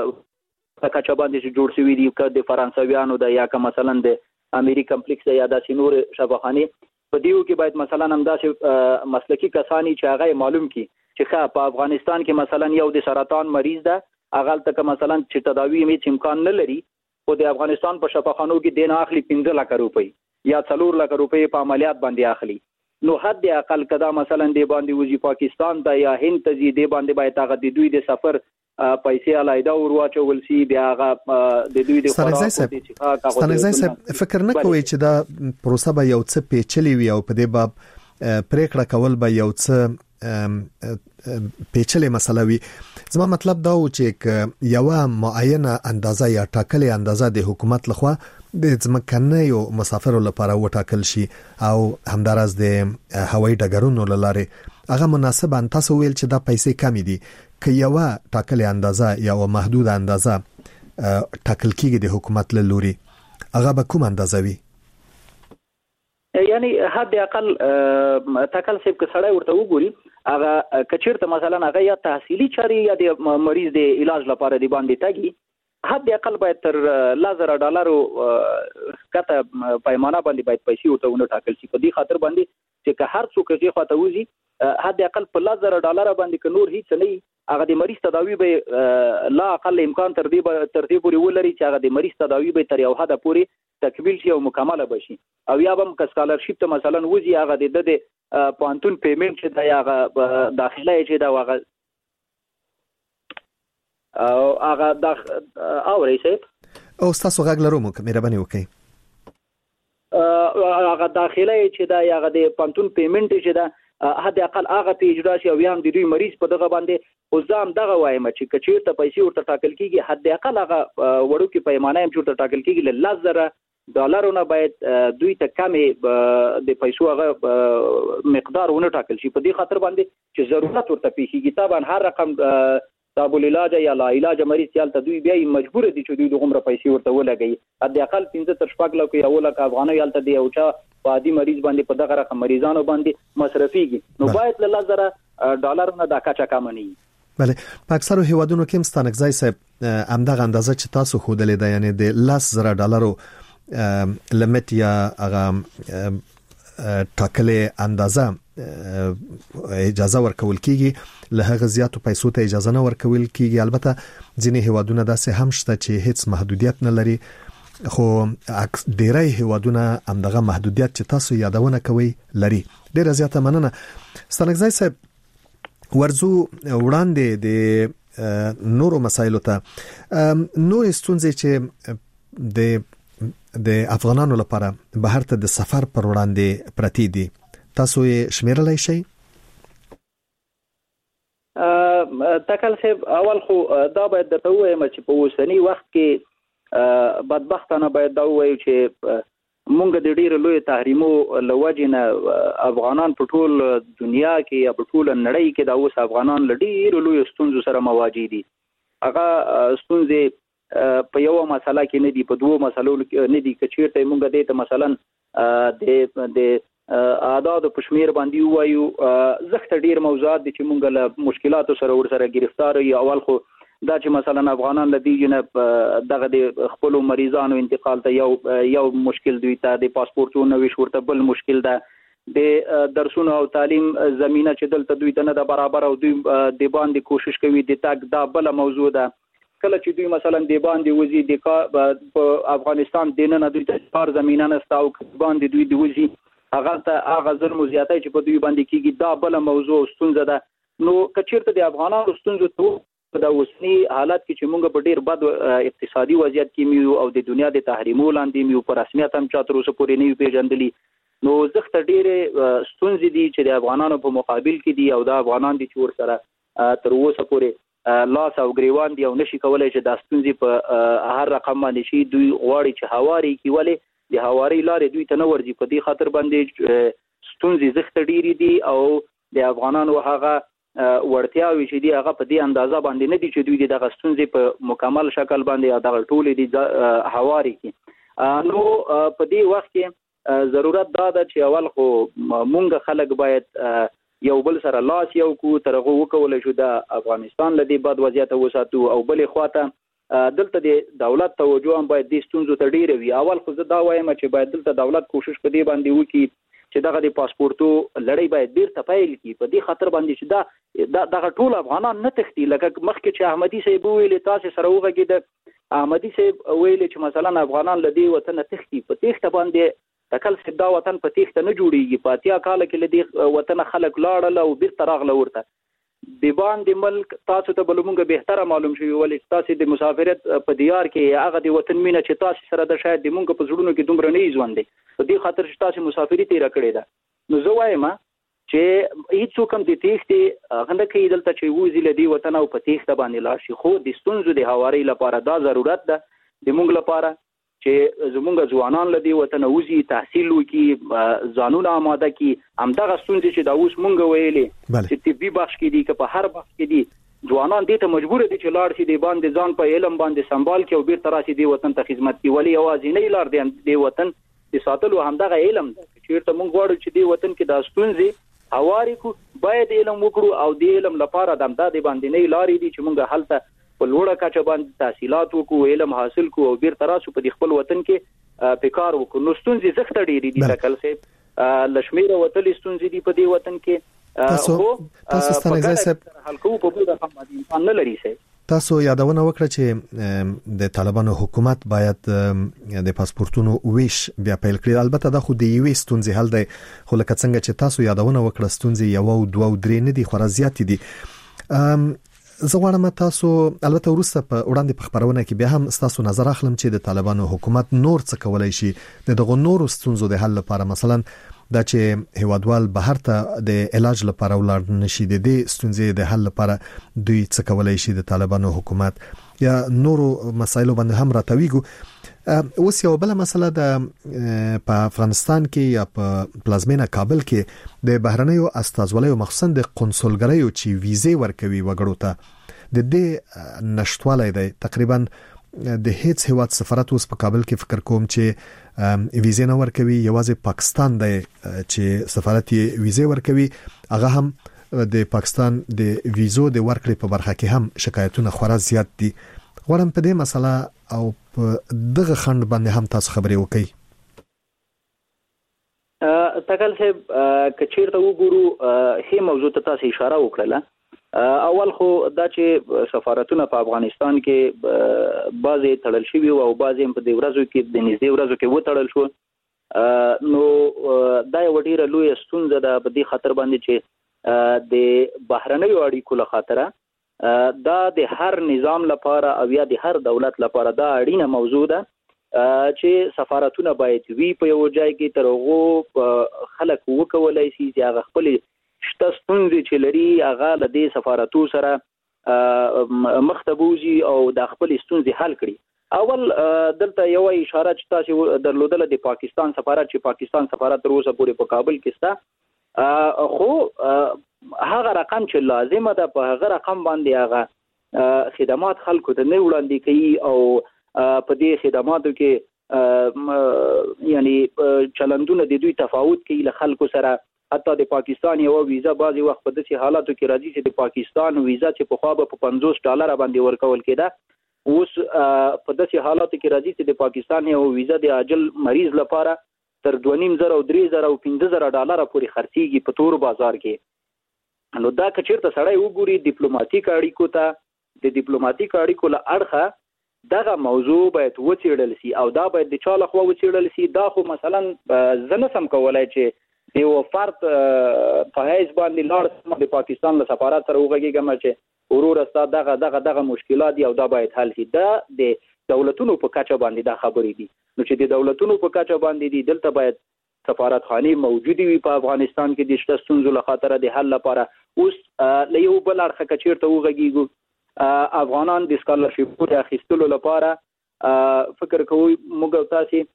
کچا باندې چې جوړ شوی دی که د فرانسویانو د یا که مثلا د امریکا کمپلیکس یا د سینور شفاخانه په دیو کې باید مثلا همداسې مسلکی کسانی چې هغه معلوم کی چې په افغانستان کې مثلا یو د سرطان مریض ده هغه ته مثلا چې تداوی یې امکان نه لري او د افغانستان په شفاخانو کې دین اخلي پنځه لک روپۍ یا څلور لک روپۍ په عملیات باندې اخلي نو حد اقل کدا مثلا دی باندې وځي پاکستان ته یا هند ته دی باندې باید هغه د دوی د سفر پیسې علایده ورواچول شي بیا هغه د دوی د خوراک ستنځای صاحب فکر نه کوي چې دا پروسه به یو څه پیچلې وي او په دې باب پریکړه کول به یو څه پیچلې مسله وي زما مطلب دا و چې یو معینه اندازه یا ټاکلې اندازه د حکومت لخوا د ځمکنیو مسافرو لپاره وټاکل شي او همدارس د هوایي ډګرونو لاره هغه مناسب ان تاسو ویل چې دا پیسې کمی دي که یو ټاکلې اندازه یا محدود اندازه ټاکل کیږي د حکومت له لوري هغه به کوم اندازه وي یعنی حد اقل تکل سیب که سړی ورته وګوري هغه کچیرته مثلا هغه یا تحصیلی چاري یا د مریض د علاج لپاره دی باندې تاګي حد اقل باید تر لزر ډالرو کته پیمانه باندې باید پیسې ورته ونه ټاکل شي په دې خاطر باندې چې که هر څوک یې خواته وځي حد اقل په لزر ډالر باندې که نور هیڅ نه هغه د مریض تداوی به لا اقل امکان تر دې تر دې پورې ولري چې هغه د مریض تداوی به تر یو حد پورې تکمیل شي او مکمله بشي او یا هم که سکالرشپ ته مثلا وځي هغه د د پانتون پیمنٹ چې دا هغه داخله چې دا هغه او هغه د اوري صاحب او تاسو غږ لرو مو مهرباني وکړئ. هغه داخله چې دا هغه د پانتون پیمنٹ چې دا حد اقل هغه په اجرا شي او هم د دوی مریض په دغه باندې او ځم دغه وایم چې کچیر ته پیسې ورته ټاکل کیږي حد اقل هغه وړو کې پیمانه هم ورته ټاکل کیږي ل لس زره ډالرونه باید دوی ته کمې د پیسو هغه مقدار ونه ټاکل شي په دې خاطر باندې چې ضرورت ورته پیږي طبعا هر رقم تابول علاج یا لا علاج مریض یال ته دوی بیا مجبور دي چې دوی دغه پیسې ورته ولګي حد اقل پنځه تر شپږ لکه یا ولکه افغاني یال ته دی او چا پادي مریض باندې په دغه رقم مریضانو باندې مصرفيږي نو باید له لزره ډالرونه د کاچا کم نه وي. بله په اکثرو هیوادونو کې مستانګزای صاحب امدغه اندازه چې تاسو خودلې ده یعنی د لس زره ډالرو لمت یا هغه ټاکلې اندازه اجازه ورکول کیږي له هغه زیاتو پیسو ته اجازه نه ورکول کیږي. البته ځینې هیوادونه داسې هم شته چې هیڅ محدودیت نه لري خو ډیری هیوادونه همدغه محدودیت چې تاسو یادونه کوي لري. ډیره زیاته مننه ستانګزای صاحب. ورزو وړاندې د نورو مسایلو ته نور ستونزې چې د د افغانانو لپاره بهر ته د سفر پر وړاندې پرتی دي تاسو یې شمیرلای شئ؟ تکل صاحب اول خو دا باید د توې مچ په وسنی وخت کې بدبختانه باید دا وایو چې مونږ د ډیر لوی تحریمو لوجنه افغانان په ټول دنیا کې یا په ټول نړۍ کې دا اوس افغانان لډیر لوی ستونزو سره مواجه دي. هغه ستونزې په یو مسله کې نه دي په دوه مسلو نه دي چې ته مونږ د ته مثلا د د اعداد په شمیر باندې وایو زخت ډیر موضوعات دي چې مونږ له مشکلاتو سره ورسره گرفتار یو. اول خو دا چې مثلا افغانان لدی جنب دغه د خپل مریضانو انتقال ته یو یو مشکل دوی ته د پاسپورتونو ویش ورته بل مشکل ده د درسونو او تعلیم زمينه چې دلته دوی ته نه د برابر او دوی د باندې کوشش کوي د تک دا بل موضوع ده. کله چې دوی مثلا د باندې وزي د په افغانستان دینه نه دوی ته کار زمينه نستا او باندې دوی د وزي هغه ته هغه ظلم زیاتای چې په دوی باندې کیږي دا بل موضوع ستونزه ده. نو کچیرته د افغانانو ستونزه ته د اوسنی حالت کې چې موږ په ډیر بد اقتصادي وضعیت کې میو او د دنیا د تحریمو لاندې میو پر رسمیت هم چا تر اوسه پورې نه پیژندلی نو زخت ډیر ستونزې دي چې د افغانانو په مقابل کې دي او د افغانان دي چې ور سره تر اوسه پورې لاس او ګریوان دی او نشي کولای چې د ستونزې په هر رقم باندې شي دوی غواړي چې هواري کې ولې د هواري لارې دوی ته نه ورځي په دې خاطر باندې ستونزې زخت ډیری دي او د افغانانو هغه ورتیاوي چې دی هغه په دې اندازه باندې نه دي چې دوی د ستونزې په مکمل شکل باندې دغه ټولې دي هواري کې. نو په دې وخت کې ضرورت دا ده چې اول خو مونږ خلک باید یو بل سره لاس یو کو ترغه وکول شو د افغانستان لدی بد وضعیت وساتو او بلې خواته دلته د دولت توجه هم باید د ستونزو ته ډیر وي. اول خو زه دا وایم چې باید دلته دولت کوشش په دې باندې وکړي چې دغه د پاسپورتو لړۍ باید ډیر تفایل کی په دې خاطر باندې چې دا دغه ټول افغانان نه تختی لکه مخکې چې احمدي صاحب ویل تاسو سره وغږید احمدي صاحب ویل چې مثلا افغانان لدی وطن تختی په تخته باندې تکل سدا وطن په تخته نه جوړیږي پاتیا کال کې لدی وطن خلک لاړل او بیرته راغله ورته د باندې ملک تاسو ته بلومږه به معلوم شوی ولې تاسو د مسافرت په دیار کې هغه د وطن مینه چې تاسو سره د شاید د مونږ په زړونو کې دومره نه ژوند دي په دې خاطر چې تاسو مسافري تیر کړی ده نو زه وایم چې هیڅ کوم د تخته غنده کې دلته چې وځي لدی وطن او په تخته باندې لاشي خو د ستونزو د هواري لپاره دا ضرورت ده د مونږ لپاره چې زمونږ ځوانان لدی وطن وزي تحصیل وکي ځانونه آماده کی همدغه ستونزې چې دا اوس مونږ ویلې چې طبي بخش کې دي که په هر بخش کې دي ځوانان دې ته مجبور دي چې لاړ شي د باندې ځان په علم باندې سنبال کې او بیرته راشي د وطن ته خدمت کوي ولې اوازې نه لار دي د وطن د ساتلو همدغه علم چې ته مونږ غواړو چې د وطن کې د ستونزې هواري کو باید علم وکړو او د علم لپاره د امداد باندې نه لارې دي چې مونږ حالت په لوړه کچه باندې تحصیلات وکړو علم حاصل کو او بیرته راشو په خپل وطن کې په کار وکړو نو ستونزې زخت ډېری دي تکل صاحب لشمیر وتل ستونزې دي په دې وطن کې تاسو تاسو ستانګزای صاحب حلقو په بل رقم باندې امکان نه لري صاحب تاسو یادونه وکړه چې د طالبانو حکومت باید د پاسپورتونو ویش بیا پیل کړي البته دا خو د یوې ستونزې حل دی خو لکه څنګه چې تاسو یادونه وکړه ستونزې یو او دوه او درې نه دي خو زیات دي زه غواړم تاسو البته ورسته په وړاندې په خبرونه کې بیا هم تاسو نظر اخلم چې د طالبانو حکومت نور څه کولای شي د دغه نورو ستونزو د حل لپاره، مثلا دا چې هیوادوال بهر ته د علاج لپاره ولاړ نشي، د دې ستونزې د حل لپاره دوی څه کولای شي د طالبانو حکومت یا نورو مسایلو باندې هم راتويګو. اوس یو بل مسله د په افغانستان کې یا په پلازمینه کابل کې د بهرنیو استازولیو مخصوصا د قونسلګریو چې ویزې ورکوي وګړو ته د دې نشټوالای دی. تقریبا د هیڅ هیواد سفارت اوس په کابل کې فکر کوم چې ویزې نه ورکوي، یوازې پاکستان دی چې سفارت یې ویزې ورکوي، هغه هم د پاکستان د ویزو د ورکړې په برخه کې هم شکایتونه خورا زیات دي. غواړم په دې مسله او په دغه خند باندې هم تاسو خبرې وکړئ. تکل صاحب کچیرته وګورو هي موضوع ته تاسو اشاره وکړه. اول خو دا چې سفارتونه په افغانستان کې بعضي تړل شوی او بعضي په دې ورځو کې د نږدې ورځو کې و تړل شو، نو دا یو ډیره لوی ستونزه ده په دې خاطر باندې چې د بهرنیو اړیکو له خاطره دا د هر نظام لپاره او یا د هر دولت لپاره دا اړینه موضوع ده چې سفارتونه باید وی په یو ځای کې تر هغه خلک وکولای شي چې هغه خپل شته ستونزې چې لري هغه له دې سفارتو سره مختبوزي او د خپل ستونزې حل کړي. اول دلته یو اشاره چې تاسو درلودله د پاکستان سفارت چې پاکستان سفارت تر اوسه پورې په کابل کې ستا، خو هغه رقم چې لازمه ده په هغه رقم باندې هغه خدمات خلکو ته نه وړاندې کوي او په دې خدماتو کې یعنی چلندونه د دوی تفاوت کوي له خلکو سره. حتی د پاکستان یو ویزا بعضی وخت په داسې حالاتو کې راځي چې د پاکستان ویزا چې په خوا به په پنځوس ډالر باندې ورکول کېده، اوس په داسې حالاتو کې راځي چې د پاکستان یو ویزا د عاجل مریض لپاره تر دوه نیم زره او درې زره او پنځه زره ډالر پورې خرڅيږي په تور بازار کې. نو دا کچیرته سړی وګوري ډیپلوماټیک اړیکو ته د ډیپلوماټیک اړیکو له اړخه دغه موضوع باید وڅېړل شي او دا باید د چا لخوا وڅېړل شي. دا خو مثلا زه نه سم کولای چې یو فرد په حیث باندې لاړ د پاکستان له سفارت سره وغږیږم چې ورور استا دغه دغه دغه مشکلات دي او دا باید حل شي. دا د دولتونو په کچه باندې دا خبرې دي. نو چې د دولتونو په کچه باندې دي دلته باید سفارتخانه موجودي وي په افغانستان کې د شته ستونزو له خاطر د حل لپاره. اوس له یو بل اړخه کچیرته وغږیږو افغانان د سکالرشپ د اخیستلو لپاره فکر کوي موږ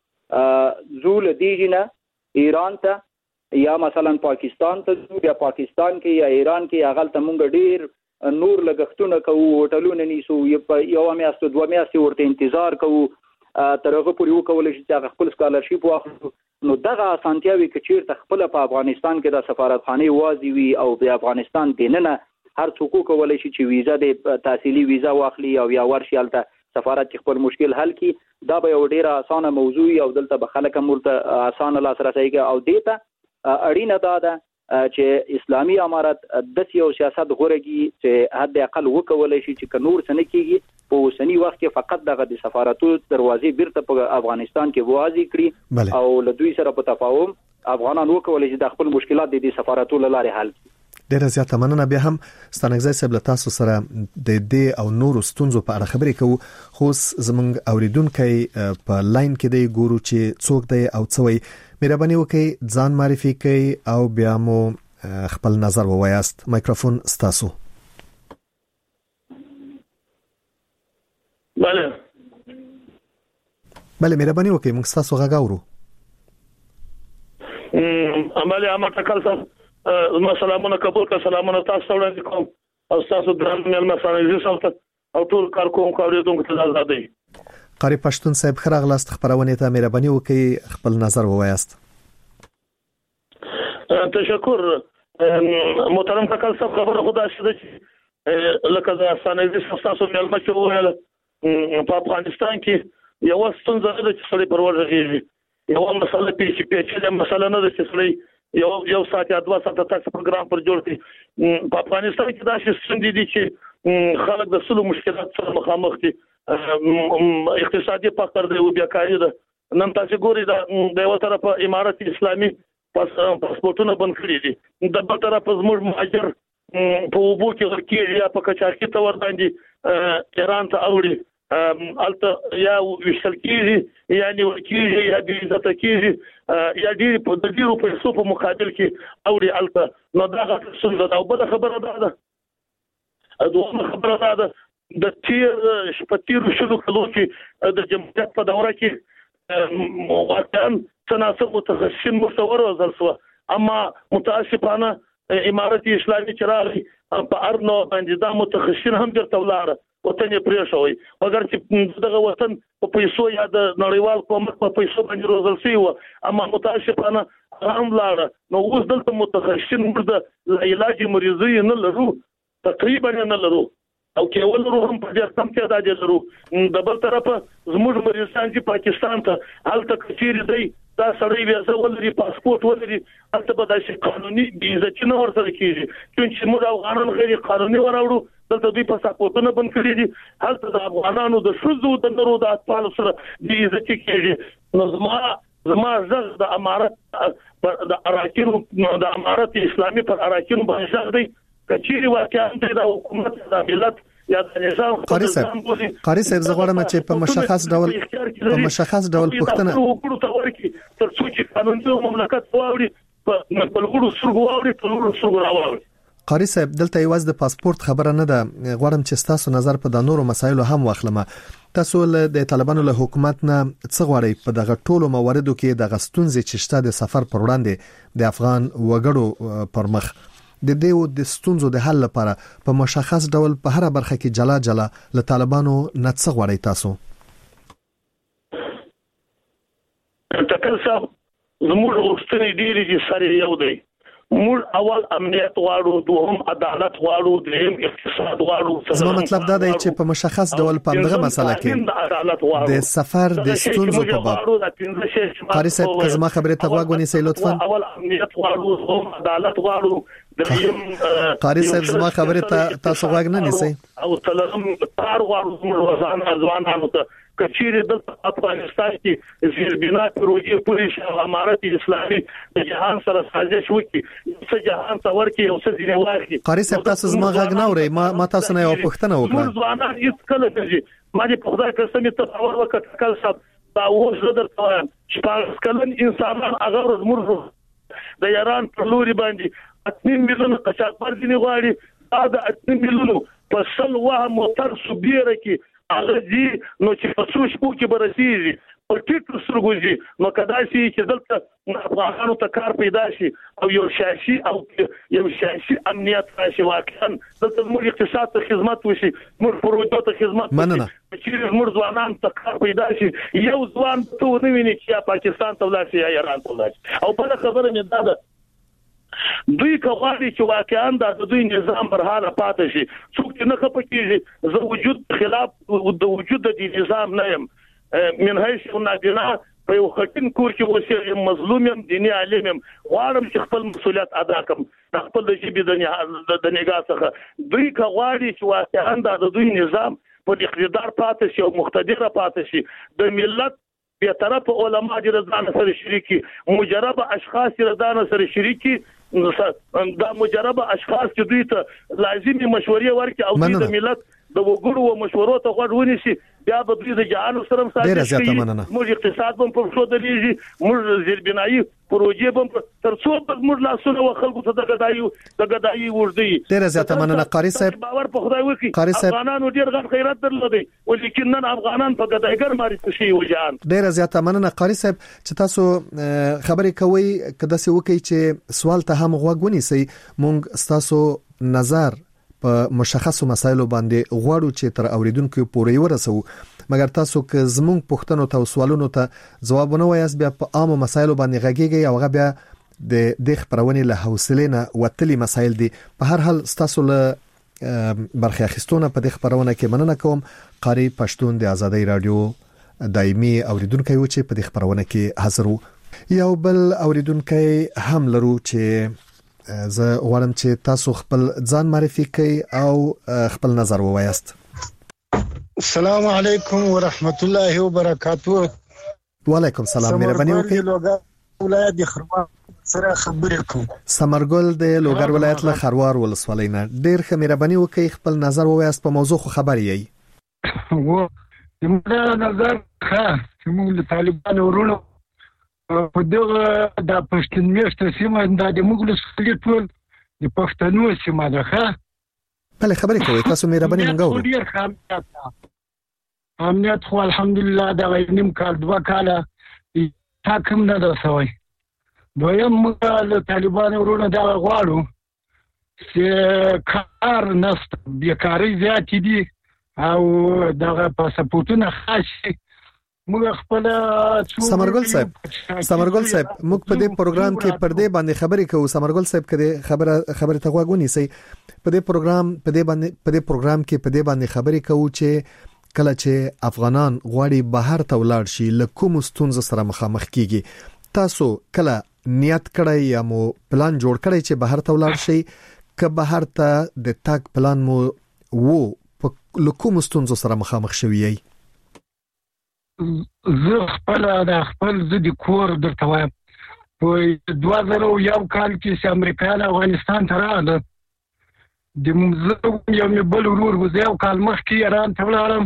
تاسو زول دیجنه ایران ته یا مثلا پاکستان ته ځو، یا پاکستان کې یا ایران کې هغه ته مونږ ډیر نور لګښتونه کوو، هوټلونه نیسو، یو میاشت دوه میاشتې ورته انتظار کوو تر هغه پورې وکولای شي چې هغه خپل سکالرشپ واخلو. نو دغه اسانتیاوي چې چیرته خپل په افغانستان کې د سفارتخانه وازي وي او د افغانستان دننه هر څوک کولای شي چې ویزا د تحصیلي ویزا واخلي او یا ورشي الته سفارت خپل مشکل حل کړي. دا به یو ډیره اسانه موضوع او دلته به خلک مولته اسانه لاسرسي کوي او دیته اړینه دا ده چې اسلامي امارت د یو سیاست غوړګي چې حد اقل وکولای شي چې نور څه نه کیږي په اوسنی وخت کې فقط دغه د سفارتو دروازې بیرته په افغانستان کې وازي کړي او له دوی سره په تفاهم افغانان وکولای شي د خپل مشکلات د سفارتو لاره حل کړي. ډیره زیاته مننه. بیا هم ستانګزای صاحب له تاسو سره د دې او نورو ستونزو په اړه خبرې کوو، خو زمونږ اوریدونکو په لاین کې دی ګورو چې څوک دی او څه وایي. مهرباني وکړئ ځان معرفي کړئ او بیا مو خپل نظر ووایاست. مایکروفون ستاسو. بله بله مهرباني وکړئ موږ تاسو غږ اورو. عملي امر تکل صاحب زما سلامونه قبول کړه. سلامونه تاسو ته وړاندې کوم او تاسو ګران مېلمه سره زه او ټول کار کوم کاریدونکو ته آزادۍ. قاری پښتون صاحب خراغلاست خبرونه ته مهرباني وکړئ خپل نظر ووایاست. تشکر محترم کاکل صاحب. خبره خدا شته چې لکه د افغانستان تاسو مېلمه چې وویل په افغانستان کې یو ستونزه ده چې سړی پرورږي، یو مسله پیچ پیچلې مسله نه ده چې سړی یو یو ساعت یا دوه ساعت تاسو پروګرام پر جوړ کړي. په افغانستان کې دا شی ستونزې دي چې خلک د سلو مشکلات سره مخامخ دي. اقتصادي فقر دی او بیکاري ده. نن تاسو ګورئ د یو طرف امارت اسلامي پاسپورتونه بند کړی دي، د بل طرف زموږ مهاجر په وبو کې ورکیږي یا په کچاکي تور باندې ایران ته اوړي الته یا وشل کېږي یعنی ورکیږي یا د عزت کېږي یا ډېر په د ډېرو پیسو په مقابل کې اوړي الته نو دا څه ده او بل خبره ده ده دوه خبره ده د تیر شپتیر شلو کلو کې د جمهوریت په دوره کې واقعا تناسب متخصصین مستور وزل سو اما متاسفانه امارت اسلامي چراغي په ارنو باندې دا متخصصین هم درته ولاړ وطن یې پریښوي اگر چې دغه وطن په پیسو یا د نړیوال قومت په پیسو باندې روزل شي و اما متاسفانه هم ولاړ نو اوس دلته متخصصین مرده علاج مریضي نه لرو تقریبا نه لرو او کې ولرو هم په ډېر کم تعداد لرو د بل طرفه زموږ مریضان چې پاکستان ته هلته کچېری دی دا سړی ویزه ولري پاسپورت ولري هلته به داسې قانوني بېعزتي نه ورسره کېږي چې موږ افغانان غیر قانوني وراوړو دلته دوی پاسپورتونه بند کړي دي هلته د افغانانو د ښځو د نرو د اطفالو سره بېعزتي کېږي نو زما زما غږ د امارت د اراکینو د امارت اسلامي پر اراکینو باندې غږ دی کچېری واقعا د حکومت د ملت یا د نظام قاری صاحب قاری صاحب زه غواړم چې په مشخص ډول په مشخص ډول پوښتنه وکړو ته ورکی تر څو چې قانوني مملکت واوري په بلغړو سرغو واوري په لورو سرغو راوړي قاری صاحب دلته یوازې د پاسپورت خبره نه ده غواړم چې تاسو نظر په د نورو مسایلو هم واخلم تاسو د طالبانو له حکومت نه څه غواړئ په دغه ټولو مواردو کې د غستونځ چې شته د سفر پر وړاندې د افغان وګړو پر مخ د دې د ستونزو د حل لپاره په مشخص ډول په هر برخه کې جلا جلا له طالبانو نه څه غواړي تاسو تکل صاحب زموږ غوښتنې ډېرې دي سره یو دی موږ اول امنیت غواړو دوهم عدالت غواړو دریم اقتصاد غواړو زما مطلب دا دی چې په مشخص ډول په دغه مسله کې د سفر د ستونزو په باب قاری صاحب که زما خبره ته غوږ ونیسئ لطفا اول امنیت غواړو دوهم عدالت غواړو قاری صاحب زما خبره ته تاسو غوږ نه نیسئ او تلهم کار غواړو موږ وزانه ځوانانو ته کچېری د افغانستان کې زیربنا پروژې پوری شو امارت اسلامي د جهان سره سازش وکړي چې جهان ته ورکړي او څه ځینې واخلي قاری صاحب تاسو زما غږ نه اورئ ما ما تاسو نه یو پوښتنه وکړه موږ ځوانان هیڅ کله کوي ما دې په خدای قسم ته باور وکړ کله صاحب دا اوس زدر ته چې کلن انسانان هغه مرغ د ایران په لوري باندې اته میلیون قشاقبر دي غواړي دا د اته میلیون په سل وه موټر سوبیره کې هغه دي نو چې په څو شپو کې برسېږي په ټیټو سترګو نو کداسي چې دلته افغانانو ته کار پیدا شي او یو سیاسي او یو سیاسي امنیت راشي واقعا دلته موږ اقتصاد ته خدمت وشي موږ پروژو ته خدمت مننه چې موږ ځوانان ته کار پیدا شي یو ځوان ته ونه ویني چې پاکستان ته ولاړ شي یا ایران ته ولاړ شي او بل خبره مې دا ده دوی کوي چې واقعا د دوی نظام برحاله پاتې شي څوک نه خپکیږي زه وجود خلاف د وجود د نظام نه يم من هیڅ نادینا په یو خټین کور کې اوسېږم مظلوم يم دیني عالم يم غواړم چې خپل مسولیت ادا کړم د خپل د جبې د نگاه څخه دوی کوي چې واقعا د دوی نظام په اقتدار پاتې شي او مقتدر پاتې شي د ملت به طرف علما د رضان سره شریکي مجرب اشخاص رضان سره شریکي دا مجرب اشخاص چې دوی ته لازمي مشورې ورکړي او د ملت د وګړو او مشورو ته غوږ ونیسي بیا به دوی د جهان سره مساعده کوي موږ اقتصاد هم په څو دلیږي موږ زیربنایي پروژې هم تر څو موږ لاسونه او خلکو ته د غدایو د غدایي وردي ډیر زیاته مننه قاری صاحب باور په خدای وکړي افغانانو ډیر غټ خیرات درلودي ولیکن نن افغانان په غدایګر ماري شي وجهان ډیر زیاته مننه قاری صاحب چې تاسو خبرې کوي کده څه وکي چې سوال ته هم غوږ ونیسئ موږ تاسو نظر په مشخصو مسایلو باندې غواړو چې تر اوریدونکو پورې ورسو مګر تاسو که زموږ پوښتنو ته او سوالونو ته ځوابونه وایاست بیا په عامو مسایلو باندې غږیږئ او هغه بیا د د خبرونې له حوصلې نه وتلي مسایل دي په هر حال تاسو له برخه اخیستونه په د خبرونه کې مننه کوم قاری پښتون د ازادۍ رادیو دایمي اوریدونکو یو چې په د خبرونه کې حاضر وو یو بل اوریدونکو هم لرو چې زه غواړم چې تاسو خپل ځان معرفي کړئ او خپل نظر ووایاست. السلام علیکم ورحمت الله وبرکاته. وعلیکم السلام. مهرباني وکړئ. ولایت خرما سره خبرې کوم. سمرګل د لوګر ولایت له خروار ولسوالۍ نه ډېر ښه مهرباني وکړئ خپل نظر ووایاست په موضوع خو خبر یې. و زموږ نظر ښه چې موږ له طالبانو ورونو په دغه د پښتون میشته سیمه د موږ له سولې ټول د پښتنو سیمه ده. ښه بله خبرې کوئ تاسو مهرباني مونږ اورو. ډېر ښه امنیت امنیت خو الحمدلله دغه نیم کال دوه کاله حاکم نه ده سوی. دویم موږ له طالبانو ورونو دغه غواړو چې کار نشته بیکاري زیاتې دي او دغه پاسپورتونه خاص موږ خپل سمرګل صاحب سمرګل صاحب موږ په دې پروګرام کې پر دې باندې خبرې کوو. سمرګل صاحب کړي خبره خبره ته غوږ ونیسئ. په دې پروګرام په دې باندې په دې پروګرام کې په دې باندې خبرې کوو چې کله چې افغانان غواړي بهر ته ولاړ شي له کوم ستونزو سره مخامخ کیږي. تاسو کله نیت کړی یا مو پلان جوړ کړی چې بهر ته ولاړ شي که بهر ته د تاک پلان مو وو په له کوم ستونزو سره مخامخ شوی یې؟ زه خپل د خپل زدي کور درته وایم په دوه زره یو کال کې چې امریکا له افغانستان ته راغله د موږ یو مې بل ورور و زه یو کال مخکې ایران ته ولاړم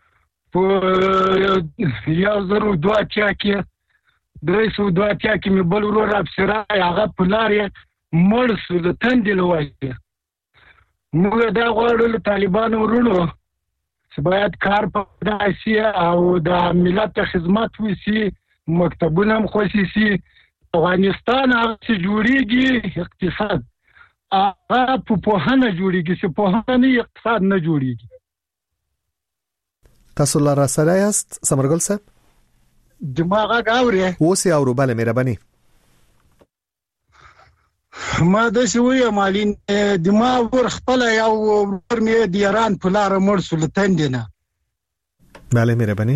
په یو زره دوه اتیا کې درې سوه دوه اتیا کې مې بل ورور افسرای هغه په لار یې مړ سو د تندې له وجې. موږ دا غواړو له طالبانو ورونو چې باید کار پیدا شي او د ملت ته خدمت وشي مکتبونه هم خوشي شي. افغانستان هغه چې جوړیږي اقتصاد هغه په پوهنه جوړیږي چې پوهنه نه اقتصاد نه جوړیږي. تاسو لا راسره یاست سمرګل صاحب؟ دماغه غاوري اوس یې اورو بله مهرباني. ما د شوې مالین دماغ ور خپل یو ور مې د ایران په لار مړ سو لتند نه. بله مهرباني.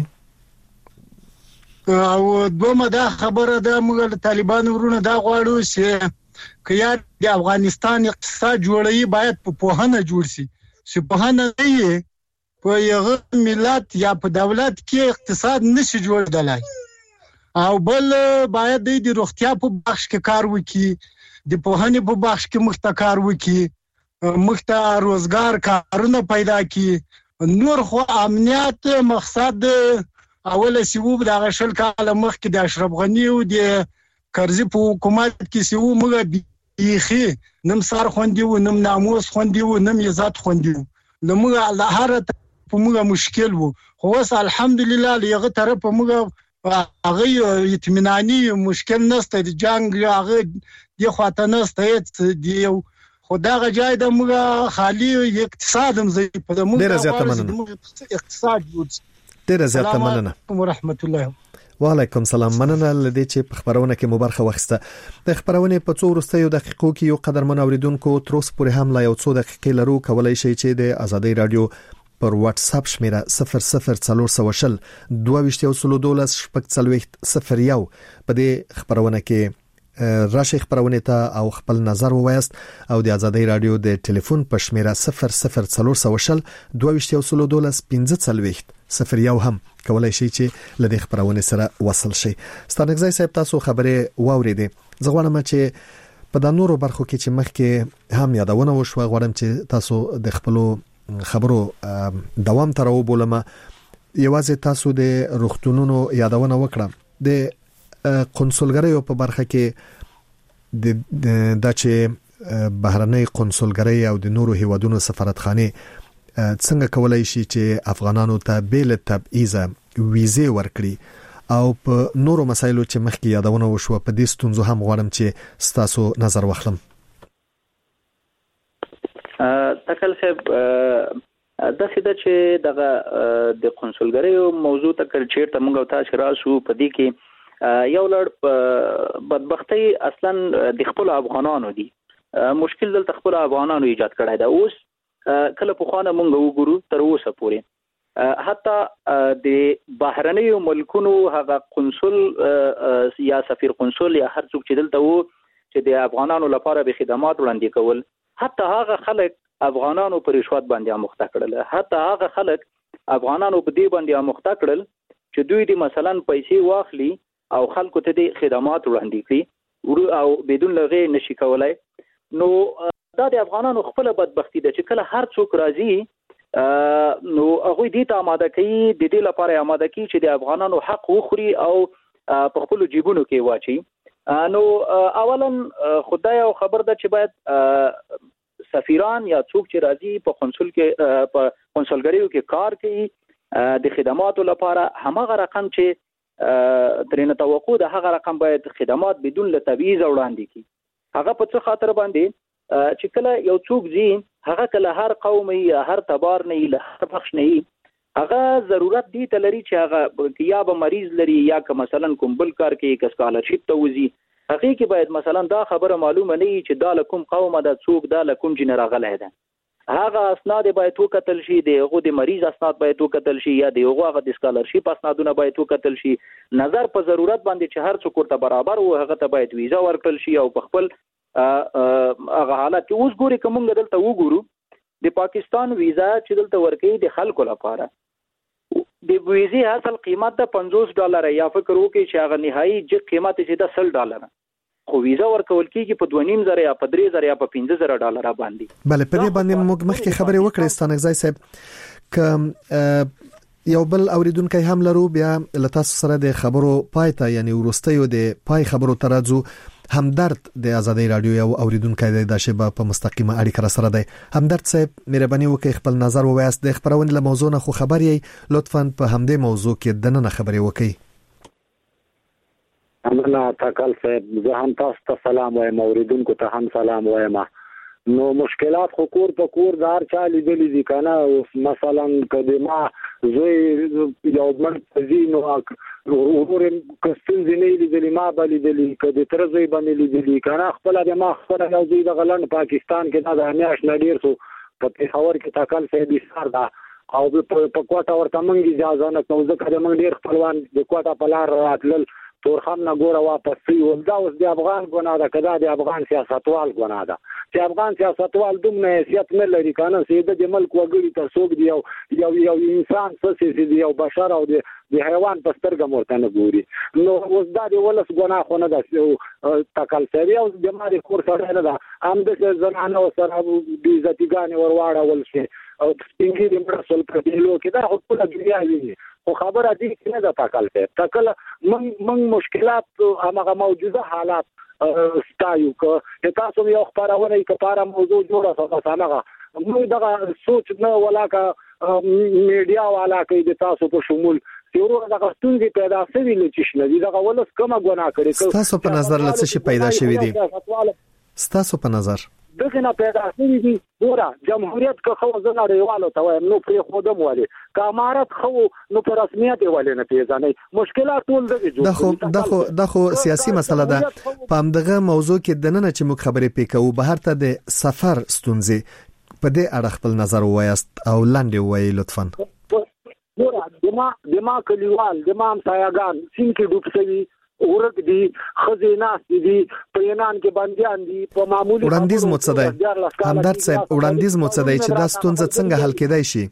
او دومره دا خبره ده موږ طالبان ورونه دا غواړو چې که یا د افغانستان اقتصاد جوړوي باید په پوهنه جوړ شي. چې پوهنه نه وي په یو ملت یا په دولت کې اقتصاد نشي جوړدلای. او بل باید د روغتیا په بخش کې کار وکړي د پوهنې په بخش کې مخته کار وکړي مخته روزګار کارونه پیدا کړي. نور خو امنیت مقصد اوله سیو د غشل کاله مخکې د اشرف غنی او د کرزي په حکومت کې سیو موږ بیخي نم سار خوندي و نم ناموس خوندي و نم عزت خوندي نو موږ الله هر په موږ مشکل وو. خو اوس الحمدلله لغه طرف موږ هغه اطمینانی مشکل نشته د جنگ هغه دی خواته نشته دی خدا غجای د موږ خالی اقتصاد هم زی په موږ ډیره زیاته مننه. اقتصاد جوړ ډیره زیاته مننه. ورحمت الله. وعلیکم سلام. مننه لدې چې په خبرونه کې مبارخه وخسته. د خبرونه په څو ورستیو دقیقو کې یو قدر من اوریدونکو تر اوسه پورې هم لا یو څو دقیقې لرو کولای شي چې د آزادۍ رادیو پر واتس اپ شمیره صفر صفر څلور سوه شل دوه ویشت یو سلو دولس شپږ څلوېښت صفر یو په دې خبرونه کې راشي خبرونه ته او خپل نظر ووایست او د آزادۍ رادیو د ټلیفون په شمیره صفر صفر څلور سوه شل دوه ویشت یو سلو دولس پنځه څلوېښت صفر یو هم کولای شي چې لدې خبرونه سره وصل شي. ستانګزای صاحب تاسو خبره واوریدې. زه غواړم چې په د نورو برخو کې چې مخکې هم یادونه وشوه غواړم چې تاسو د خپلو خبرو دوام تر وبولم. یوازې تاسو د روغتونونو یادونه وکړه. د قونسلګریو په برخه کې د د چې بهرنۍ قونسلګری او د نورو هیوادونو سفارتخانه څنګه کولای شي چې افغانانو ته بیل تبعیض ویزه ورکړي او په نورو مسایلو چې مخکې یادونه وشوه په دې ستونزو هم غواړم چې ستاسو نظر واخلم. تکل صاحب د سیده چې دغه د قونسلګریو موضوع ته کړ چیرته موږ تاسو راسو په دې کې یو لړ بدبختی اصلا د خپل افغانانو دي مشکل دلته خپل افغانانو ایجاد کړی دا. اوس کله په خوانه موږ وګورو تر اوسه پورې حتی د بهرنیو ملکونو هغه قونسل یا سفیر قونسل یا هر څوک چې دلته وو چې د افغانانو لپاره به خدمات وړاندې کول حتی هغه خلک افغانانو پر رشوت باندې اموخته کړل. حتی هغه خلک افغانانو په دې باندې اموخته کړل چې دوی د مثلا پیسې واخلي او خلکو ته د خدمات وړاندې کړي ورو او بدون لغه نشي کولای. نو دا د افغانانو خپل بدبختی ده چې کله هر څوک راځي نو هغه دې ته آماده کوي، د دې لپاره آماده کوي چې د افغانانو حق وخوري او په خپل جیبونو کې واچي. نو اولا خدای او خبر ده چې باید سفیران یا څوک چې راځي په قونسل کې په قونسلګریو کې کار کوي د خدماتو لپاره همغه رقم چې ترنه توقع ده هغه رقم باید خدمات بدون له تبعیض وړاندې کی. هغه په څه خاطر باندې چې کله یو څوک زی هغه کله هر قوم یا هر تبار نه له هر بخش نه هغه ضرورت دی ته لري چې هغه یا به مریض لري یا که مثلا کوم بل کار کوي که سکالرشپ ته وزي هغه کې باید مثلا دا خبره معلومه نه وي چې دا لکم قومه د څوک دا لکم جن راغله ده. هغه اسناد باید وکتل شي، دغه د مریض اسناد باید وکتل شي یا دغه هغه د سکالرشپ اسنادونه باید وکتل شي. نظر په ضرورت باندې چې هر څوک ورته برابر او هغه ته باید ویزا ورکړل شي او په خپل هغه حالت کې اوس ګوري کوم دلته وګورو د پاکستان ویزا چې دلته ورکړي د خلکو لپاره د ویزې اصل قیمت د پنځوس ډالر یا فکر وکړي چې هغه نهایي چې قیمت چې د سل ډالر خو ویزا ورکول کیږي په دوه نیم زره یا په درې زره یا په پنځه زره ډالر باندې. بله په دې باندې موږ مخکې خبرې وکړې ستانګزای صاحب ک یو بل اوریدونکو هم لرو بیا لتاسو سره د خبرو پایته یعنی ورستیو د پای خبرو ترازو همدرد د آزادۍ رادیو یو اوریدونکو د شبا په مستقیمه اړیکه سره دی. همدرد صاحب مهرباني وکړئ خپل نظر ووایاست د خبرونه له موضوع نه خو خبر یې لطفاً په همدې موضوع کې د نن خبرې وکړئ. امنا تکل صاحب زه هم تاسو ته سلام وایم، اوریدونکو ته هم سلام وایم. نو مشکلات خو کور په کور دار چا لیدلې دي کنه، مثلا کله ما زوی یو من زینو ورور کستل زینې لیدلې ما بل لیدلې کله تر زوی باندې لیدلې کنه خپل د ما خپل یو زوی د غلن پاکستان کې دا میاش نډیر سو په پیښور کې تکل صاحب ایثار دا او په کوټه ورته منګي اجازه نه کوم ځکه د منګ ډیر خپلوان د کوټه په لار راتلل تورخم نه ګوره واپس سی ولدا اوس د افغان ګناه ده کدا د افغان سیاستوال ګناه ده چې افغان سیاستوال دومره حیثیت نه لري کنه چې د ملک وګړي تر څوک دی یو یو انسان څه دی یو بشر او د حیوان په سترګه مرته نه ګوري. نو اوس دا د ولس ګناه خو نه ده تکل سری او د ماري کور سره نه ده هم د زنانه سره د عزتګان ورواړه ول شي او څنګه د مرسل په دیلو کې دا خپل دنیا ویني. خو خبره دي چې نه ده تکل ته تکل من من مشکلات هغه موجوده حالات ستایو که تاسو یو خبرونه کې لپاره موضوع جوړه سمغه موږ دغه سوچ نه ولاکه میډیا والا کې د تاسو په شمول یو دغه ستونزې پیدا شوي چې شنه دغه ولس کومه ګناه کړې تاسو په نظر لڅ شي پیدا شوي دي تاسو په نظر دغه نه پیدا شوي دي ګوره جمهوریت که خو زنه ریوالو ته وایم نو پرې خودم والی که امارت خو نو پر رسمیت والی نه پیژنې مشکلات ټول دغه جوړ دغه دغه دغه سیاسي مسله ده. په همدغه موضوع کې د نن چې موږ خبرې پکې بهر ته د سفر ستونزې په دې اړه خپل نظر وایست او لاندې وایي لطفاً. ګوره دما دما کلیوال دما سایاګان سینکې ډوب شوي ورک دي خزیناس دي پرینان کې بنديان دي په معمولی وړاندیز متصدی همدرد صاحب وړاندیز متصدی چې دا ستونزه څنګه حل کېدای شي؟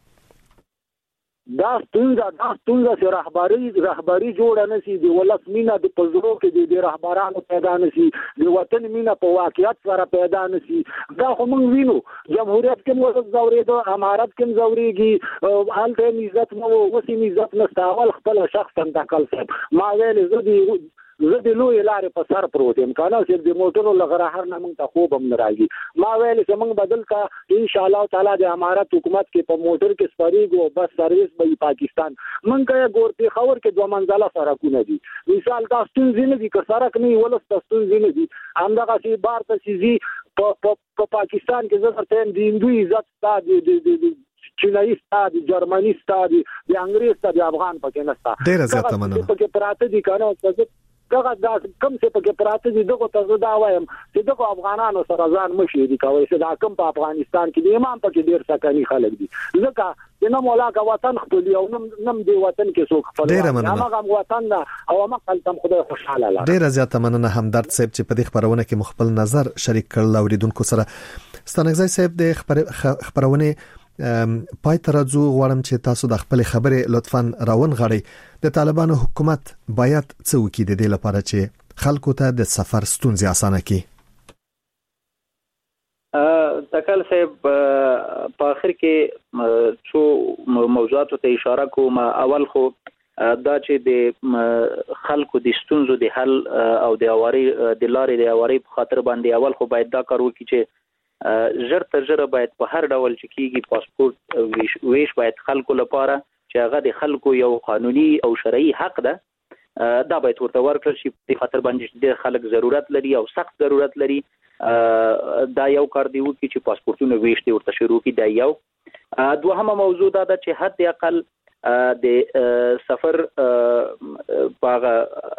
دا ستونزه دا ستونزه چې رهبری رهبری جوړ نه سي دی ولس مینا د پزرو کې د رهبرانو پیدا نه سي د وطن مینا په واقعیت سره پیدا نه سي. دا خو موږ وینو جمهوریت کې موږ زورېدو امارت کې زورېږي حالته عزت نو وسی عزت نه استعمال خپل شخصا تکل صاحب ما ویل زدي زه د لوی لارې په سر پروت یم کنه چې د موټرو لغره هر نه موږ ته خوب هم نه راځي. ما ویل چې موږ بدل کا ان شاء الله تعالی د امارت حکومت کې په موټر کې سپریږو بس سرویس به پاکستان موږ کې ګورتي خبر کې دوه منزله سرکونه دي مثال دا ستونزې نه دي که سرک نه ولس ستونزې نه دي همدغه چې بار ته سيزي په پاکستان کې زه ته د هندوی عزت ستاسو د چینایي ستاسو د جرمني ستاسو د انګریز ستاسو د افغان پکې نه ستاسو ډیر زیاته مننه پکې پراته دي کنه دغه د کم څه پکې پراته دي دغه ته دا وایم چې دغه افغانانو سره ځان مشي دي کوي چې دا کم په افغانستان کې د امام پکې ډیر سکاني خلک دي ځکه چې نو مولا کا وطن خپل یو نم نم دی وطن کې څوک خپل هغه وطن او ما خپل خدای خوشاله لاله. ډیر زیاته مننه همدرد صاحب چې په دې خبرونه کې مخبل نظر شریک کړل اوریدونکو سره. ستانګزای صاحب د خبرونه پای تر ځو غواړم چې تاسو د خپل خبره لطفاً راون غړي د طالبانو حکومت باید څه وکړي د دې لپاره چې خلکو ته د سفر ستونزې اسانه کړي؟ تکل صاحب په اخر کې څو موضوعاتو ته اشاره کوم. اول خو دا چې د خلکو د ستونزو د حل او د اواري د لارې د اواري په خاطر باندې اول خو باید دا کار وکړي چې ژر تر ژره باید په هر ډول چې کیږي پاسپورت ویش, ویش باید خلکو لپاره چې هغه د خلکو یو قانوني او شرعي حق ده دا باید ورته ورکړل شي. په خاطر باندې د خلک ضرورت لري او سخت ضرورت لري. دا یو کار دی وکړي چې پاسپورتونه ویش دی ورته شروع کړي. دا یو. دوهمه موضوع دا ده چې حد اقل د سفر په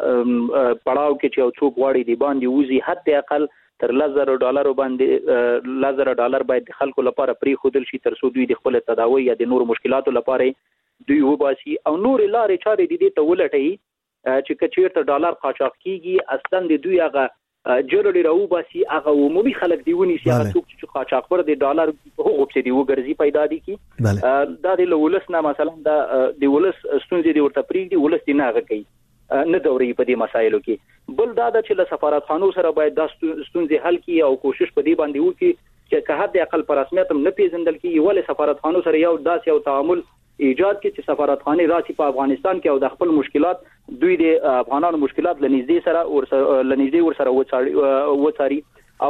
پړاو کې چې یو څوک غواړي دی باندې وزي حد اقل تر لزر ډالر باندې لزر ډالر باید خلکو لپاره پری خودل شي تر څو دوی د خپل تداوی یا د نور مشکلاتو لپاره دوی وباسي او نور لارې چارې د دې ته ولټي چې کچیرته ډالر قاچاق کیږي اصلا د دوی هغه جرړي راو باسي هغه عمومي خلک دیونی سي هغه څوک چې قاچاق پر د ډالر هغه په دې وګرځي پیدا دي کی دا د ولس نه مثلا دا د ولس ستونزې دی ورته پریږدي ولس دی نه غږی نه دوري په دې مسایلو کې. بل دا د چې له سفارتخانو سره باید د ستونزې حل کی او کوشش په دې باندې وکړي چې که حد اقل پر رسمیت هم نه پیژندل کی ولې سفارتخانو سره یو داس یو تعامل ایجاد کې چې سفارتخانه راسي په افغانستان کې او د خپل مشکلات دوی د افغانانو مشکلات لنیزدې سره ور لنیزدې ور سره وڅاري.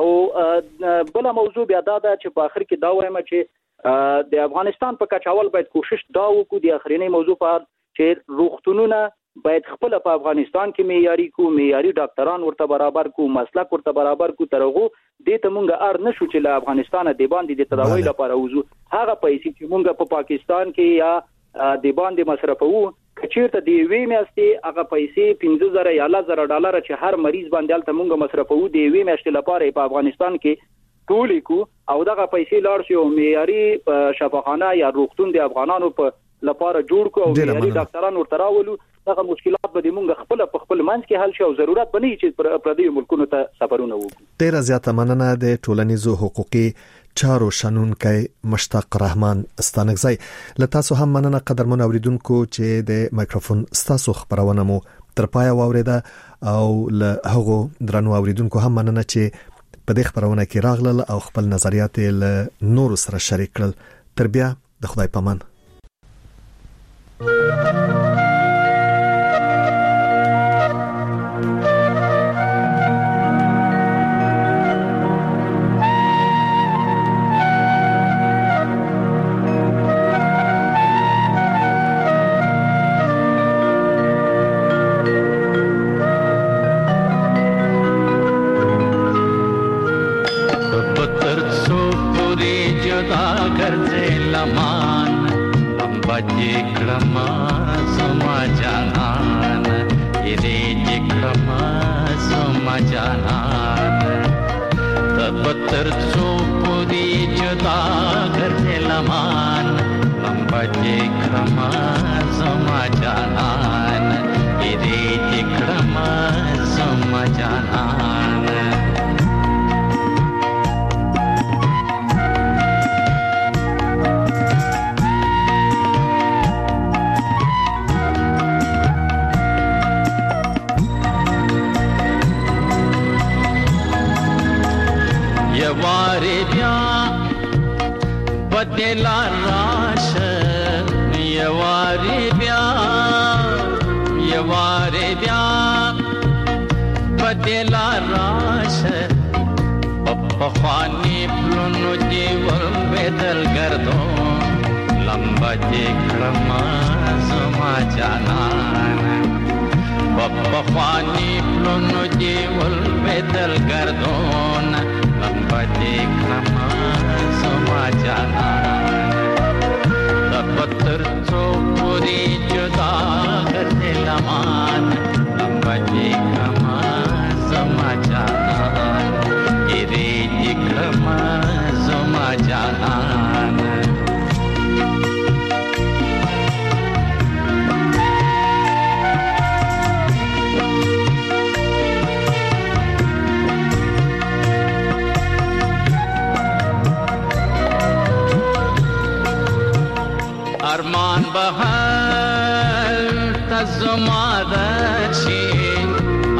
او بل موضوع بیا دا ده چې په اخر کې دا وایم چې د افغانستان په کچاول باید کوشش دا وکړو د اخرینی موضوع په چې روغتونونه باید خپل په افغانستان کې معیاري کو معیاري ډاکټران ورته برابر کو مسلک ورته برابر کو ترغو د ته مونږه ار نشو چې له افغانستان د باندې د تداوی لپاره وزو هغه پیسې چې مونږه په پاکستان کې یا د باندې مصرفو کچیرته دی وی میاشتې هغه پیسې پنځه زره یا لزر ډالر چې هر مریض باندې الته مونږه مصرفو دی وی میاشتې لپاره په افغانستان کې ټولې کو او دغه پیسې لاړ شي او معیاري شفاخانه یا روغتون د افغانانو په لپاره جوړ کو او معیاري ډاکټران ورته راولو دغه مشکلات به موږ خپل په خپل منځ کې حل شي او ضرورت بنئ چې پر پردي ملکونو ته سفرونه وکړو. ډیر زیاته مننه د ټولنیزو حقوقي چارو شنونکي مشتاق رحمان استانګزی. له تاسو هم مننه قدرمن اوریدونکو چې د مایکروفون ستاسو خبرونه مو تر پای واوریده او له هغو درنو اوریدونکو هم مننه چې په دې خبرونه کې راغلل او خپل نظریات له نور سره شریک کړل. تر بیا د خدای پامان.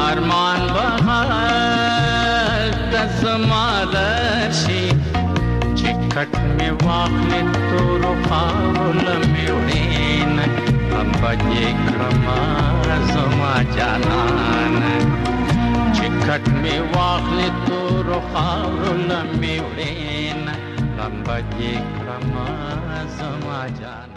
ارمان بغال تزمالشي چې کټ می واخلې تور خاول می وړین هم بجې کرما زما جانان چې کټ می واخلې تور خاول می وړین هم بجې کرما زما جانان